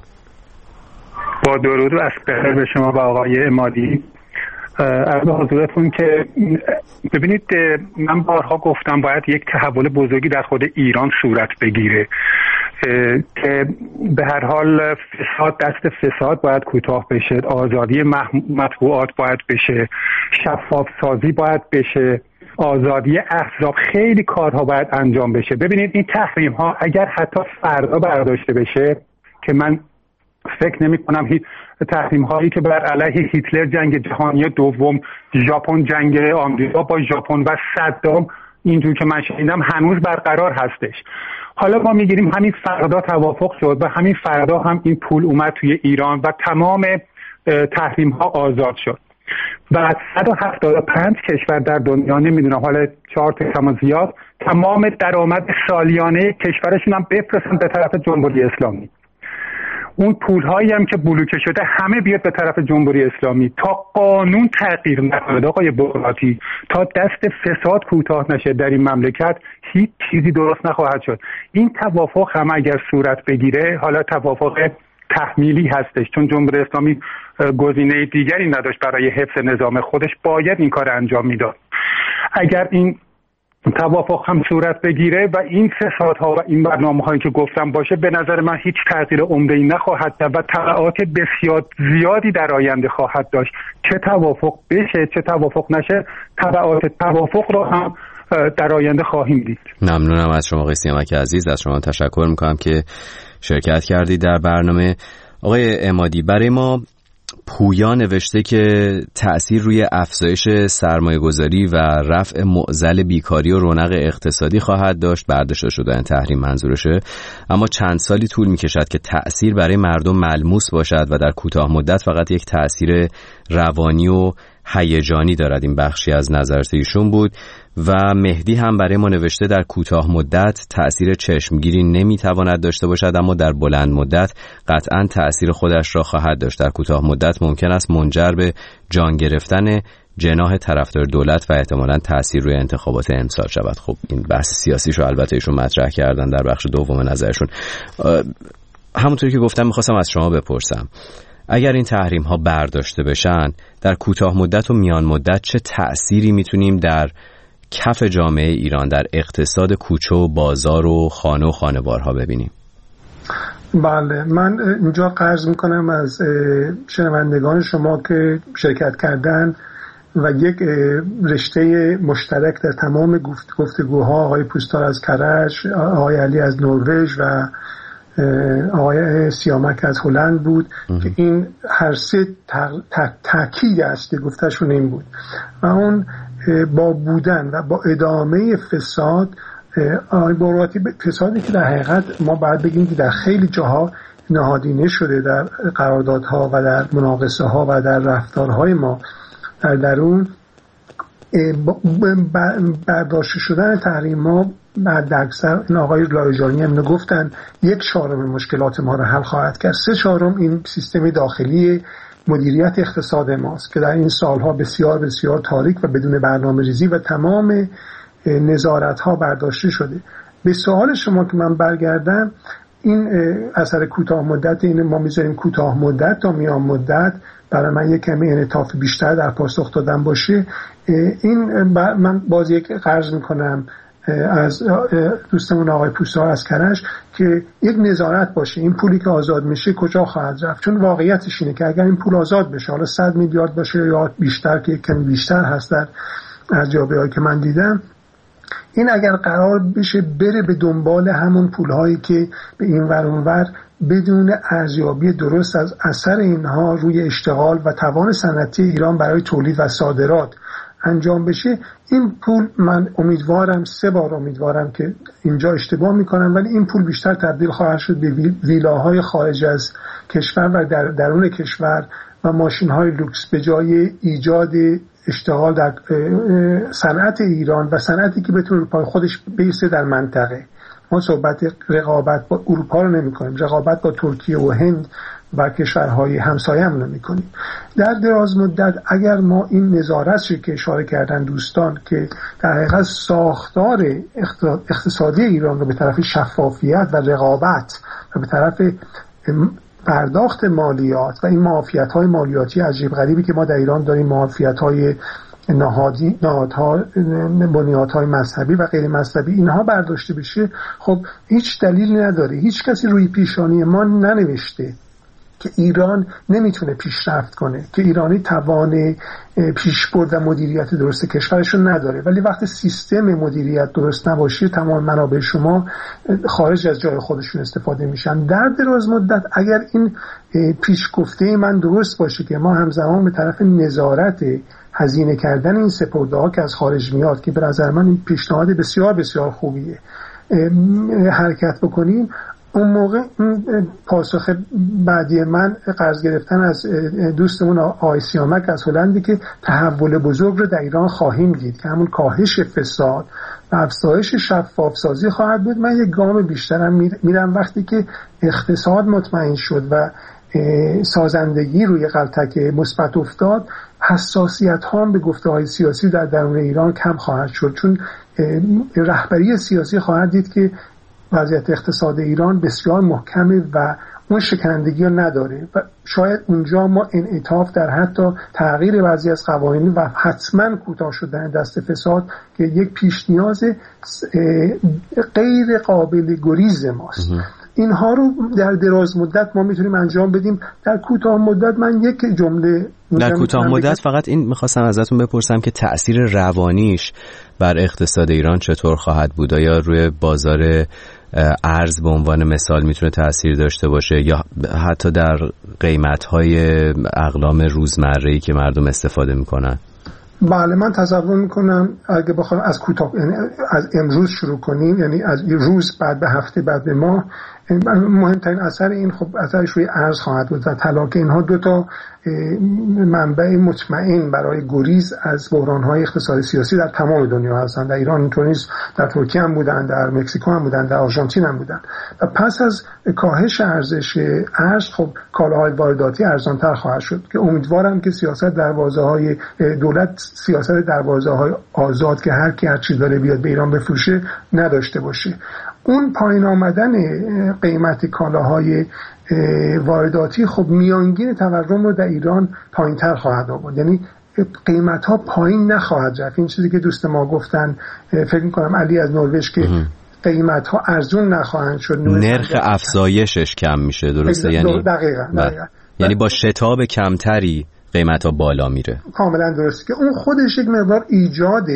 با درود و عصر به شما و آقای عمادی. عرض حضورتون که ببینید، من بارها گفتم باید یک تحول بزرگی در خود ایران صورت بگیره که به هر حال فساد دست فساد باید کوتاه بشه، آزادی مطبوعات باید بشه، شفاف سازی باید بشه، آزادی احزاب، خیلی کارها باید انجام بشه. ببینید این تحریم ها اگر حتی فردا برداشته بشه که من فکر نمی کنم هیچ تحریم هایی که بر علیه هیتلر جنگ جهانی دوم، ژاپن جنگ آمریکا با ژاپن و صدام اینجور که من شنیدم هنوز برقرار هستش. حالا ما میگیریم همین فردا توافق شد و همین فردا هم این پول اومد توی ایران و تمام تحریم ها آزاد شد و صد و هفتاد و پنج کشور در دنیا، نمیدونم حالا چهار تا کم و زیاد، تمام درآمد سالیانه کشورشون هم بفرستن به طرف جمهوری اسلامی. اون پولهایی هم که بلوکه شده همه بیاد به طرف جمهوری اسلامی. تا قانون تغییر نکنه آقای بغراتی، تا دست فساد کوتاه نشه در این مملکت، هیچ چیزی درست نخواهد شد. این توافق هم اگر صورت بگیره، حالا توافق تحمیلی هستش چون جمهوری اسلامی گزینه دیگری نداشت برای حفظ نظام خودش، باید این کار انجام میداد. اگر این توافق هم صورت بگیره و این فسادها و این برنامه‌هایی که گفتم باشه، به نظر من هیچ تغییر عمده‌ای نخواهد داشت و تبعات بسیار زیادی در آینده خواهد داشت. چه توافق بشه چه توافق نشه، تبعات توافق رو هم در آینده خواهیم دید. ممنونم از شما آقای سیامک عزیز، از شما تشکر میکنم که شرکت کردید در برنامه. آقای عمادی، برای ما پویا نوشته که تأثیر روی افزایش سرمایه‌گذاری و رفع معضل بیکاری و رونق اقتصادی خواهد داشت برداشته شدن تحریم منظورشه، اما چند سالی طول می‌کشد که تأثیر برای مردم ملموس باشد و در کوتاه مدت فقط یک تأثیر روانی و هیجانی دارد. این بخشی از نظرات ایشون بود. و مهدی هم برای ما نوشته در کوتاه مدت تأثیر چشمگیری نمیتواند داشته باشد، اما در بلند مدت قطعاً تأثیر خودش را خواهد داشت. در کوتاه مدت ممکن است منجر به جان گرفتن جناح طرفدار دولت و احتمالاً تأثیر روی انتخابات امسال شود. خب این بحث سیاسیشو البته ایشون مطرح کردن در بخش دوم نظرشون. همونطوری که گفتم میخواستم از شما بپرسم، اگر این تحریم ها برداشته بشن در کوتاه مدت و میان مدت چه تأثیری میتونیم در کف جامعه ایران، در اقتصاد کوچه و بازار و خانه و خانوارها ببینیم؟ بله، من اینجا قرض میکنم از شنوندگان شما که شرکت کردن و یک رشته مشترک در تمام گفت گفتگوها، آقای پوستار از کرج، آقای علی از نروژ و آقای سیامک از هلند بود اه. که این هر سه تاکید اصلی گفتهشون این بود و اون با بودن و با ادامه فساد، باروتی فسادی که در حقیقت ما باید بگیم که در خیلی جاها نهادینه شده در قراردادها و در مناقصه ها و در رفتارهای ما در درون، برداشت شدن تحریم ها بعد اکثر این آقای لایجانی هم گفتن یک چهارم مشکلات ما رو حل خواهد کرد. سه چهارم این سیستم داخلی مدیریت اقتصاد ماست که در این سالها بسیار بسیار تاریک و بدون برنامه ریزی و تمام نظارت ها برداشته شده. به سوال شما که من برگردم، این اثر کوتاه مدت، این ما میذاریم کوتاه مدت تا میان مدت، برای من یک کمی انعطاف بیشتر در پاسخ دادن باشه. این من باز یک قرض میکنم از دوستمون آقای پوستار از کرج که یک نظارت باشه این پولی که آزاد میشه کجا خواهد رفت، چون واقعیتش اینه که اگر این پول آزاد بشه، حالا صد میلیارد باشه یا بیشتر که کمی بیشتر هست در ارزیابی‌هایی که من دیدم، این اگر قرار بشه بره به دنبال همون پولهایی که به این ور اون ور بدون ارزیابی درست از اثر اینها روی اشتغال و توان صنعتی ایران برای تولید و صادرات انجام بشه، این پول من امیدوارم سه بار امیدوارم که اینجا اشتباه میکنم، ولی این پول بیشتر تبدیل خواهد شد به ویلاهای خارج از کشور و در درون کشور و ماشین‌های لوکس به جای ایجاد اشتغال در صنعت ایران و صنعتی که بتونه پای خودش بیسته در منطقه. ما صحبت رقابت با اروپا رو نمی کنیم، رقابت با ترکیه و هند و کشورهای همسایه هم نمی کنیم. در دراز مدت اگر ما این نظارتی که اشاره کردن دوستان که در حقیقت ساختار اقتصادی ایران رو به طرف شفافیت و رقابت و به طرف پرداخت مالیات و این معافیت‌های مالیاتی عجیب غریبی که ما در ایران داریم، معافیت‌های نهادی، نهادها، بنیادهای مذهبی و غیر مذهبی، اینها برداشته بشه، خب هیچ دلیل نداره، هیچ کسی روی پیشانی ما ننوشته که ایران نمیتونه پیشرفت کنه، که ایرانی توان پیشبرد و مدیریت درست کشورش رو نداره. ولی وقتی سیستم مدیریت درست نباشه، تمام منابع شما خارج از جای خودشون استفاده میشن. در دراز مدت اگر این پیشگفته من درست باشه که ما همزمان به طرف نظارت هزینه کردن این سپرده‌ها که از خارج میاد، که به نظر من این پیشنهاد بسیار بسیار خوبیه، حرکت بکنیم، اون موقع پاسخ بعدی من قرض گرفتن از دوستمون آقای سیامک از هلندی که تحول بزرگ رو در ایران خواهیم دید که همون کاهش فساد و افزایش شفاف سازی خواهد بود. من یک گام بیشترم میرم وقتی که اقتصاد مطمئن شد و سازندگی روی غلطک مثبت افتاد، حساسیت ها به گفته های سیاسی در درون ایران کم خواهد شد، چون رهبری سیاسی خواهد دید که وضعیت اقتصاد ایران بسیار محکمه و اون شکنندگی رو نداره و شاید اونجا ما انعطاف در حتی تغییر بعضی از قوانین و حتما کوتاه شدن دست فساد که یک پیش نیاز غیر قابل گریز ماست. اینها رو در دراز مدت ما میتونیم انجام بدیم. در کوتاه مدت من یک جمله در کوتاه مدت فقط این میخواستم ازتون بپرسم که تأثیر روانیش بر اقتصاد ایران چطور خواهد بود؟ آیا روی بازار ارز به عنوان مثال میتونه تأثیر داشته باشه یا حتی در قیمت‌های اقلام روزمره‌ای که مردم استفاده میکنن؟ بله، من تصور میکنم اگه بخوایم از کوتاه، یعنی از امروز شروع کنیم، یعنی از روز بعد به هفته بعد به ماه، مهمترین اثر این خب اثرش روی ارز خواهد بود و طلا که اینها دو تا منبع مطمئن برای گریز از بحران‌های اقتصادی سیاسی در تمام دنیا هستند. در ایران اینطور نیست، در ترکیه هم بودن، در مکزیکو هم بودن، در آرژانتین هم بودن. و پس از کاهش ارزش ارز خب کالاهای وارداتی ارزان‌تر خواهد شد که امیدوارم که سیاست دروازه‌های دولت، سیاست دروازه‌های آزاد که هر کی هر چیز داره بیاد به ایران بفروشه نداشته باشه. اون پایین آمدن قیمت کالاهای وارداتی خب میانگین تورم رو در ایران پایین‌تر خواهد آورد، یعنی قیمت‌ها پایین نخواهد رفت. این چیزی که دوست ما گفتن، فکر می‌کنم علی از نروژ، که قیمت‌ها ارزون نخواهند شد، نرخ افزایشش کم میشه، درسته؟ یعنی دقیقاً دقیقاً یعنی با شتاب کمتری قیمت‌ها بالا میره. کاملا درسته که اون خودش یک مقدار ایجاد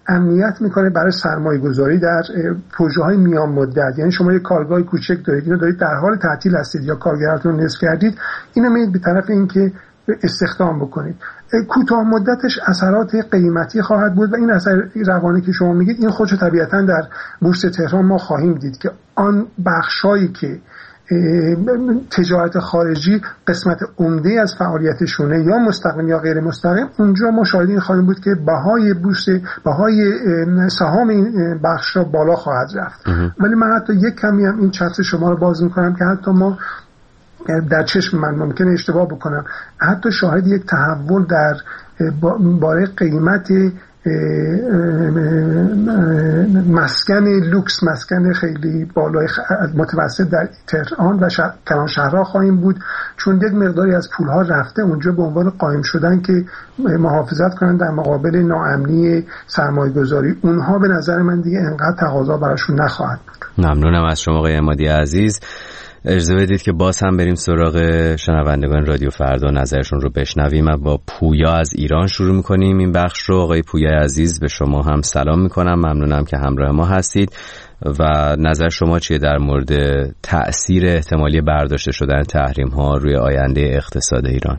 امنیت میکنه برای سرمایه گذاری در پروژه های میان مدت. یعنی شما یک کارگاه کوچک دارید، اینو دارید در حال تعطیل هستید یا کارگراتون رو نصف کردید، اینو میرید به طرف اینکه استخدام بکنید. کوتاه مدتش اثرات قیمتی خواهد بود و این اثر روانی که شما میگید این خودشو طبیعتاً در بورس تهران ما خواهیم دید که آن بخشایی که تجارت خارجی قسمت عمده از فعالیتشونه یا مستقیم یا غیر مستقیم، اونجا ما شاهد این خواهیم بود که بهای بورس، بهای سهام این بخشا بالا خواهد رفت. ولی من حتی یک کمی هم این چتر شما رو باز میکنم که حتی ما در چشم من ممکنه اشتباه بکنم، حتی شاهد یک تحول در باره قیمت مسکن لوکس، مسکن خیلی بالای متوسط در تهران و کلان شهرها خواهیم بود، چون یک مقداری از پولها رفته اونجا به عنوان قایم شدن که محافظت کنن در مقابل ناامنی سرمایه گذاری. اونها به نظر من دیگه انقدر تقاضا براشون نخواهد بود. ممنونم از شما آقای عمادی عزیز. اجازه بدید که باز هم بریم سراغ شنوندگان رادیو فردا، نظرشون رو بشنویم و با پویا از ایران شروع میکنیم این بخش رو. آقای پویا عزیز به شما هم سلام میکنم، ممنونم که همراه ما هستید و نظر شما چیه در مورد تأثیر احتمالی برداشته شدن تحریم ها روی آینده اقتصاد ایران؟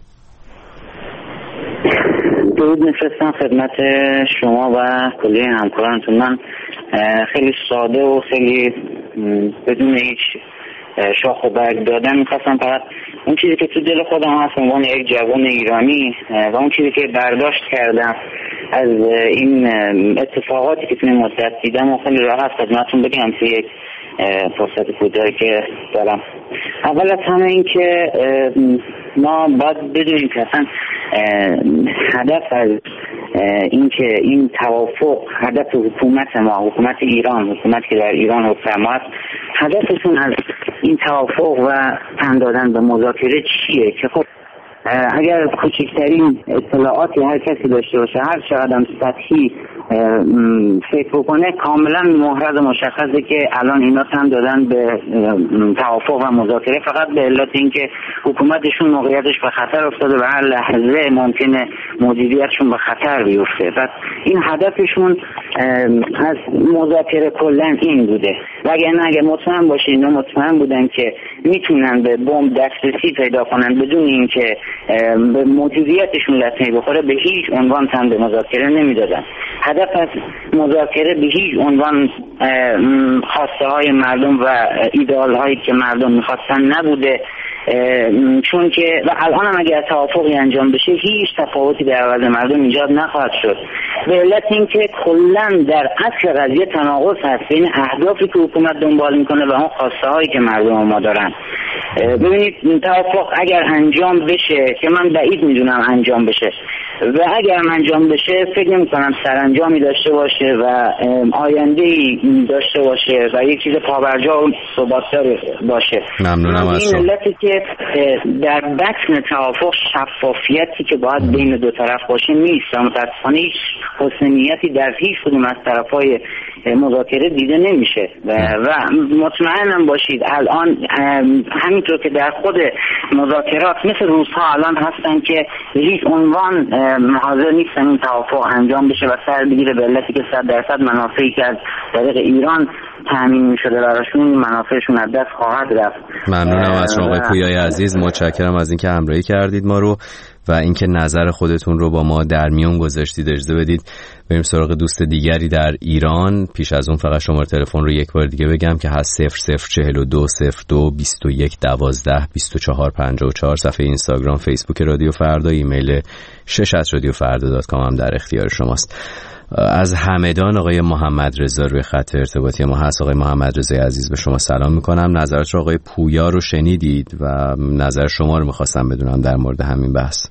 درود میفرستم خدمت شما و کلیه همکارانتون. من خیلی ساده و خیلی بدون هیچ شاخ و برگ دادن میخواستم فقط اون چیزی که تو دل خودم هست عنوان یک جوان ایرانی و اون چیزی که برداشت کردم از این اتفاقاتی که تو این مدت دیدم و خیلی راحت خدمتتون بگم توی یک فرصت کوتاهی که دارم. اول از همه این که ما باید بدونیم که اصلا هدف از این که این توافق، هدف حکومت ما، حکومت ایران، حکومت که در ایران حکم است، هدفشون از این توافق و تن دادن به مذاکره چیه؟ که خب اگر کوچکترین اطلاعاتی هر کسی داشته باشه، هر چقدر هم سطحی فکر بکنه، کاملا محرز مشخصه که الان اینا تن دادن به توافق و مذاکره فقط به علت اینکه حکومتشون موقعیتش به خطر افتاده و هر لحظه ممکنه مدیریتشون به خطر بیفته. پس این هدفشون از مذاکره کلا این بوده. و اگر نه اگر مطمئن باشه اینا مطمئن بودن که میتونن به بمب دسترسی پیدا کنن بدون اینکه به مدیریتشون لطمه بخوره، به هیچ عنوان تن به مذاکره نمیدادن. هدف از مذاکره به هیچ عنوان خواسته های مردم و ایدئال هایی که مردم میخواستن نبوده، چون که و الان هم اگر توافقی انجام بشه هیچ تفاوتی در عوض مردم ایجاد نخواهد شد، به علت اینکه کلا در اصل قضیه تناقض هست بین اهدافی که حکومت دنبال میکنه و اون خواسته هایی که مردم ما دارن. ببینید توافق اگر انجام بشه، که من بعید میدونم انجام بشه، و اگر هم انجام بشه فکر نمی کنم سرانجامی داشته باشه و آینده‌ای داشته باشه و یک چیز پابرجا و ثبات‌دار باشه. ممنونم از این علتی که در بطن توافق شفافیتی که باید بین دو طرف باشه نیست و متاسفانه هیچ حسن نیتی در هیچ کدوم از طرف‌های مذاکره دیده نمیشه و, و مطمئنم باشید الان همینطور که در خود مذاکرات مثل روزها الان هستن که هیچ عنوان حاضر نیستن این توافق انجام بشه و سر بگیره، به علتی که صد درصد منافعی که از طریق ایران تامین می‌شده براشون منافعشون از دست خواهد رفت. ممنونم از شما پویای عزیز، متشکرم از اینکه همراهی کردید ما رو و اینکه نظر خودتون رو با ما در میون گذاشتید. اجازه بدید بریم سراغ دوست دیگری در ایران. پیش از اون فقط شماره تلفن رو یک بار دیگه بگم که هست صفر صفر چهل و دو صفر دو بیست و یک دوازده بیست و چهار پنجاه و چهار. صفحه اینستاگرام فیسبوک رادیو فردا، ایمیل شش ات رادیو فردا دات کام هم در اختیار شماست. از همدان آقای محمد رضا روی خط ارتباطی ما هست. آقای محمد رضا عزیز به شما سلام میکنم. نظرات رو آقای پویا رو شنیدید و نظر شما رو میخواستم بدونم در مورد همین بحث.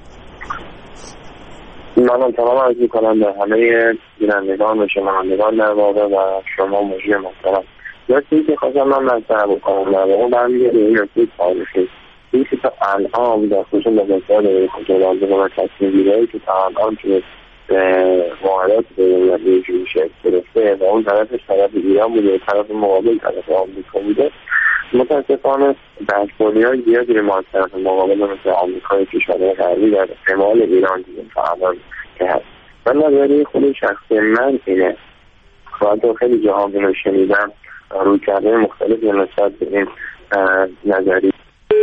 منم سلام عرض میکنم به همه بینندگان و شنوندگان در واقع و شما مجری محترم. یکی که خواستم من مطرح بکنم در واقع برمیگرده به این نکته تاریخی. این که تا الان در خصوص مذاکرات کنترل و تصمیم گیری‌هایی که تا الان که معاهدات بین‌المللی جوری شکل گرفته و اون طرفش طرف ایران بوده و طرف مقابل طرف آمریکا بوده، متاسفانه دستمالی‌های زیادی رو ما از طرف مقابل مثل آمریکای کشورهای غربی در شمال ایران دیدیم تا الان که هست من نظری خود شخصی من اینه، خواهد خیلی جاها بینو شنیدم روی کرده مختلف نسبت به این نظری.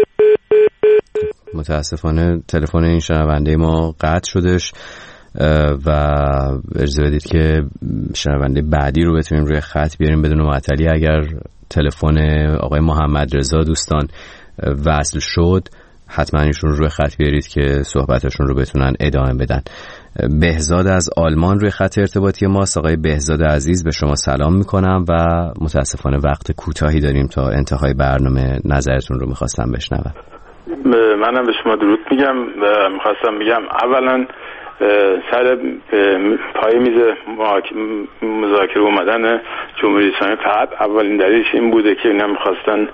متاسفانه تلفن این شنونده ما قطع شدش و اجازه بدید که شنونده بعدی رو بتونیم روی خط بیاریم بدون معطلی. اگر تلفن آقای محمد رضا دوستان وصل شد حتما ایشون روی خط بیارید که صحبتشون رو بتونن ادامه بدن. بهزاد از آلمان روی خط ارتباطی ماست. آقای بهزاد عزیز به شما سلام میکنم و متاسفانه وقت کوتاهی داریم تا انتهای برنامه، نظرتون رو میخواستم بشنوم. منم به شما درود میگم و میخواستم بگم اولا سر پای میز مذاکره اومدن جمهوری اسلامی فقط اولین دلیلش این بوده که اینا میخواستن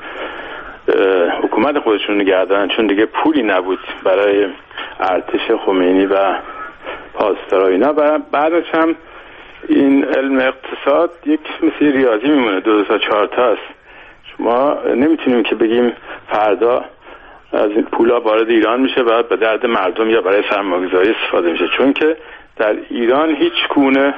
حکومت خودشون نگه دارن، چون دیگه پولی نبود برای ارتش خمینی و پاسدارا اینا. و بعدش هم این علم اقتصاد یک مثل ریاضی میمونه، دو تا چهار تا است. شما نمیتونیم که بگیم فردا از این پولا وارد ایران میشه و به درد مردم یا برای سرمایه‌گذاری استفاده میشه، چون که در ایران هیچ گونه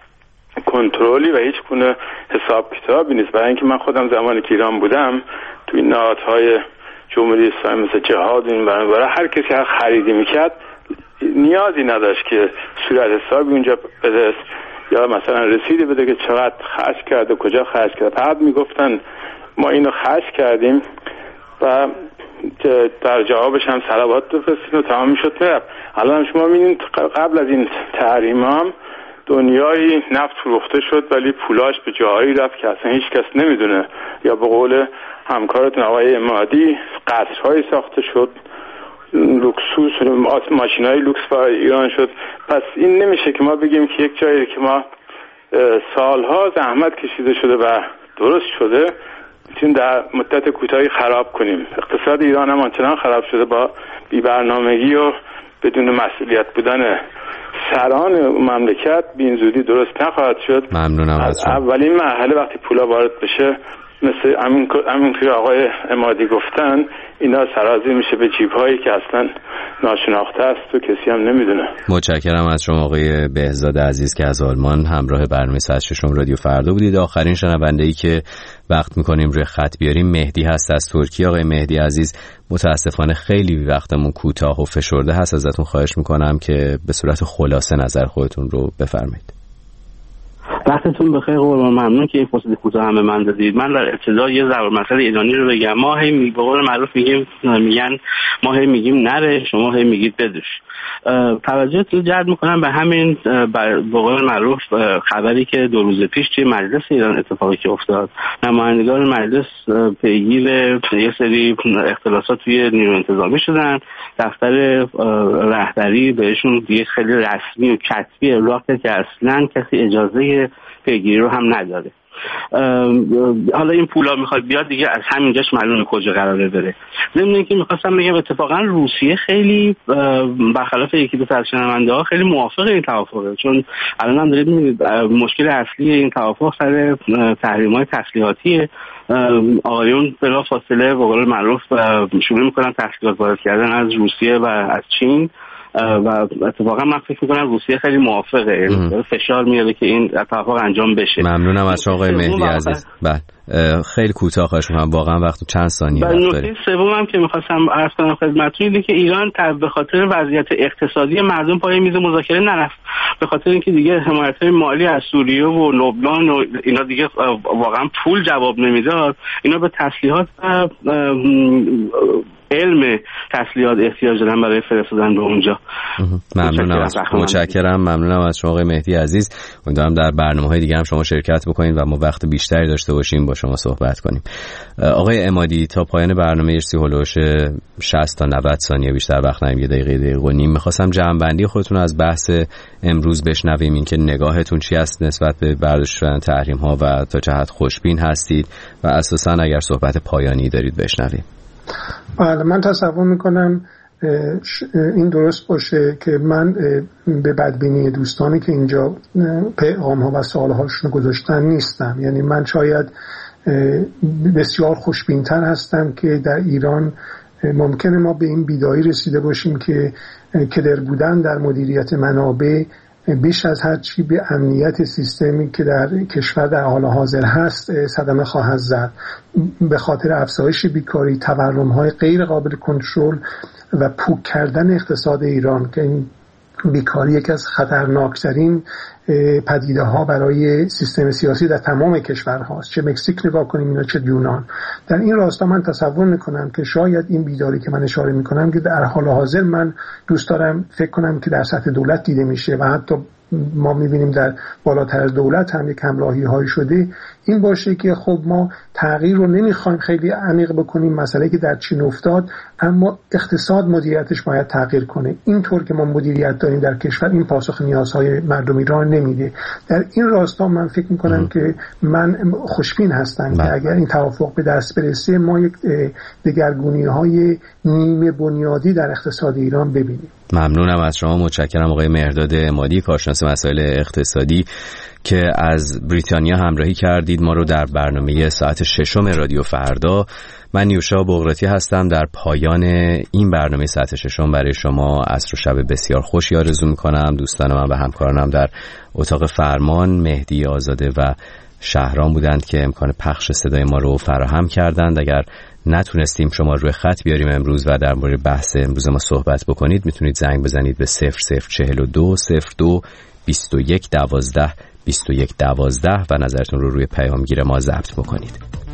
کنترلی و هیچ گونه حساب کتابی نیست. برای اینکه من خودم زمانی که ایران بودم توی نهادهای جمهوری اسلامی مثل جهاد این برای هر کسی هر خریدی میکرد نیازی نداشت که صورت حسابی اونجا بده یا مثلا رسیدی بده که چقدر خرج کرده کجا خرج کرده. فقط میگفتن ما اینو خرج کردیم و در جوابش هم صلوات بفرستین و تمام میشد میرفت. الان شما میبینید قبل از این تحریم هم دنیای نفت فروخته شد ولی پولاش به جاهایی رفت که اصلا هیچ کس نمیدونه، یا به قول همکارتون آقای امادی قصرهایی ساخته شد، لوکسوس ماشینای لوکس برای ایران شد. پس این نمیشه که ما بگیم که یک جایی که ما سالها زحمت کشیده شده و درست شده میتونیم در مدت کوتاهی خراب کنیم. اقتصاد ایران هم آنچنان خراب شده با بی‌برنامگی و بدون مسئولیت بودن سران مملکت به این زودی درست نخواهد شد. ممنونم از شما. اولین مرحله وقتی پولا وارد بشه مثل همین همین که آقای امادی گفتن اینا سرازیر میشه به جیب‌هایی که اصلا ناشناخته است و کسی هم نمیدونه. متشکرم از شما آقای بهزاد عزیز که از آلمان همراه برنامه ساعت ششم رادیو فردا بودید. آخرین شنونده‌ای که وقت می‌کنیم روی خط بیاریم مهدی هست از ترکیه. آقای مهدی عزیز متاسفانه خیلی وقتمون کوتاه و فشرده هست، ازتون خواهش می‌کنم که به صورت خلاصه نظر خودتون رو بفرمایید. وقتتون بخیر قربان، ممنون که این فرصت کوتاه هم به من دادید. من در ابتدا یه ضرب مثل ایرانی رو بگم. ما هی به قول معروف میگیم میگن ما هی میگیم نره، شما هی میگید بدوش. توجهتون جلب میکنم به همین به قول معروف خبری که دو روز پیش توی مجلس ایران اتفاقی که افتاد. نمایندگان مجلس پیگیر یه سری اختلاسات توی نیروی انتظامی شدن. دفتر رهبری بهشون دیگه خیلی رسمی و کتبی ابلاغ کرد که اصلا کسی اجازه پیگیری رو هم نداره. حالا این پولا میخواد بیاد دیگه از همینجاش معلومه کجا قراره بره. ضمن اینکه میخواستم بگم اتفاقا روسیه خیلی برخلاف یکی دو تا از شنونده‌ها خیلی موافق این توافقه، چون الان هم دارید می‌بینید مشکل اصلی این توافق سر تحریم‌های تسلیحاتیه. آقایون بلا فاصله به قول معروف شروع میکنن تسلیحات وارد کردن از روسیه و از چین و اتفاقا من فکر میکنم روسیه خیلی موافقه، فشار میاره که این توافق انجام بشه. ممنونم از شما آقای مهدی عزیز. بله خیلی کوتاه خواهش میکنم، واقعا وقت چند ثانیه وقت داریم. نکته سومم که میخواستم عرض کنم خدمتتون اینه که ایران به خاطر وضعیت اقتصادی مردم پای میز مذاکره نرفت، به خاطر اینکه دیگه حمایت‌های مالی از سوریه و لبنان و اینا دیگه واقعا پول جواب نمیداد. اینا به تسلیحات علم تسلیحات احتیاج دارن برای فرستادن به اونجا. ممنونم از متشکرم ممنونم از شما آقای مهدی عزیز. امیدوارم در برنامه‌های دیگه هم شما شرکت بکنید و ما وقت بیشتری داشته باشیم با شما صحبت کنیم. آقای امادی تا پایان برنامه ارسی هولوش شصت تا نود ثانیه بیشتر وقت نمیم، یه دقیقه دقیقه و نیم. می‌خواستم جمع‌بندی خودتون از بحث امروز بشنویم، این که نگاهتون چی است نسبت به برداشت شدن تحریم‌ها و تا چه حد خوشبین هستید و اساساً اگر صحبت پایانی دارید بشنویم. بله من تصور میکنم این درست باشه که من به بدبینی دوستانی که اینجا پیغام ها و سوال هاشون گذاشتن نیستم. یعنی من شاید بسیار خوشبینتر هستم که در ایران ممکنه ما به این بیداری رسیده باشیم که کدر بودن در مدیریت منابع بیش از هر چی به امنیت سیستمی که در کشور در حال حاضر هست صدمه خواهد زد، به خاطر افزایش بیکاری، تورم‌های غیر قابل کنترل و پوک کردن اقتصاد ایران که این بیکاری یکی از خطرناکترین پدیده ها برای سیستم سیاسی در تمام کشورهاست، چه مکزیک نگاه کنیم اینا چه یونان. در این راستا من تصور میکنم که شاید این بیداری که من اشاره میکنم که در حال حاضر من دوست دارم فکر کنم که در سطح دولت دیده میشه و حتی ما میبینیم در بالاتر دولت هم یک همراهی های شده، این باشه که خب ما تغییر رو نمیخوایم خیلی عمیق بکنیم، مسئله که در چین افتاد، اما اقتصاد مدیریتش باید تغییر کنه. اینطور که ما مدیریت داریم در کشور این پاسخ نیازهای مردم ایران نمیده. در این راستا من فکر میکنم ام. که من خوشبین هستم که اگر این توافق به دست برسه ما یک دگرگونی های نیمه بنیادی در اقتصاد ایران ببینیم. ممنونم از شما، متشکرم آقای مهرداد عمادی، کارشناس مسائل اقتصادی که از بریتانیا همراهی کردید ما رو در برنامه ساعت ششم رادیو فردا. من نیوشا بغراتی هستم. در پایان این برنامه ساعت ششم برای شما عصر و شب بسیار خوشی آرزو میکنم. دوستان من و همکارانم در اتاق فرمان مهدی آزاده و شهرام بودند که امکان پخش صدای ما رو فراهم کردند. اگر نتونستیم شما روی خط بیاریم امروز و در مورد بحث امروز ما صحبت بکنید، میتونید زنگ بزنید به صفر صفر چهل و دو صفر دو بیست و یک دوازده بیست و یک دوازده و نظرتون رو روی پیامگیر ما ضبط بکنید.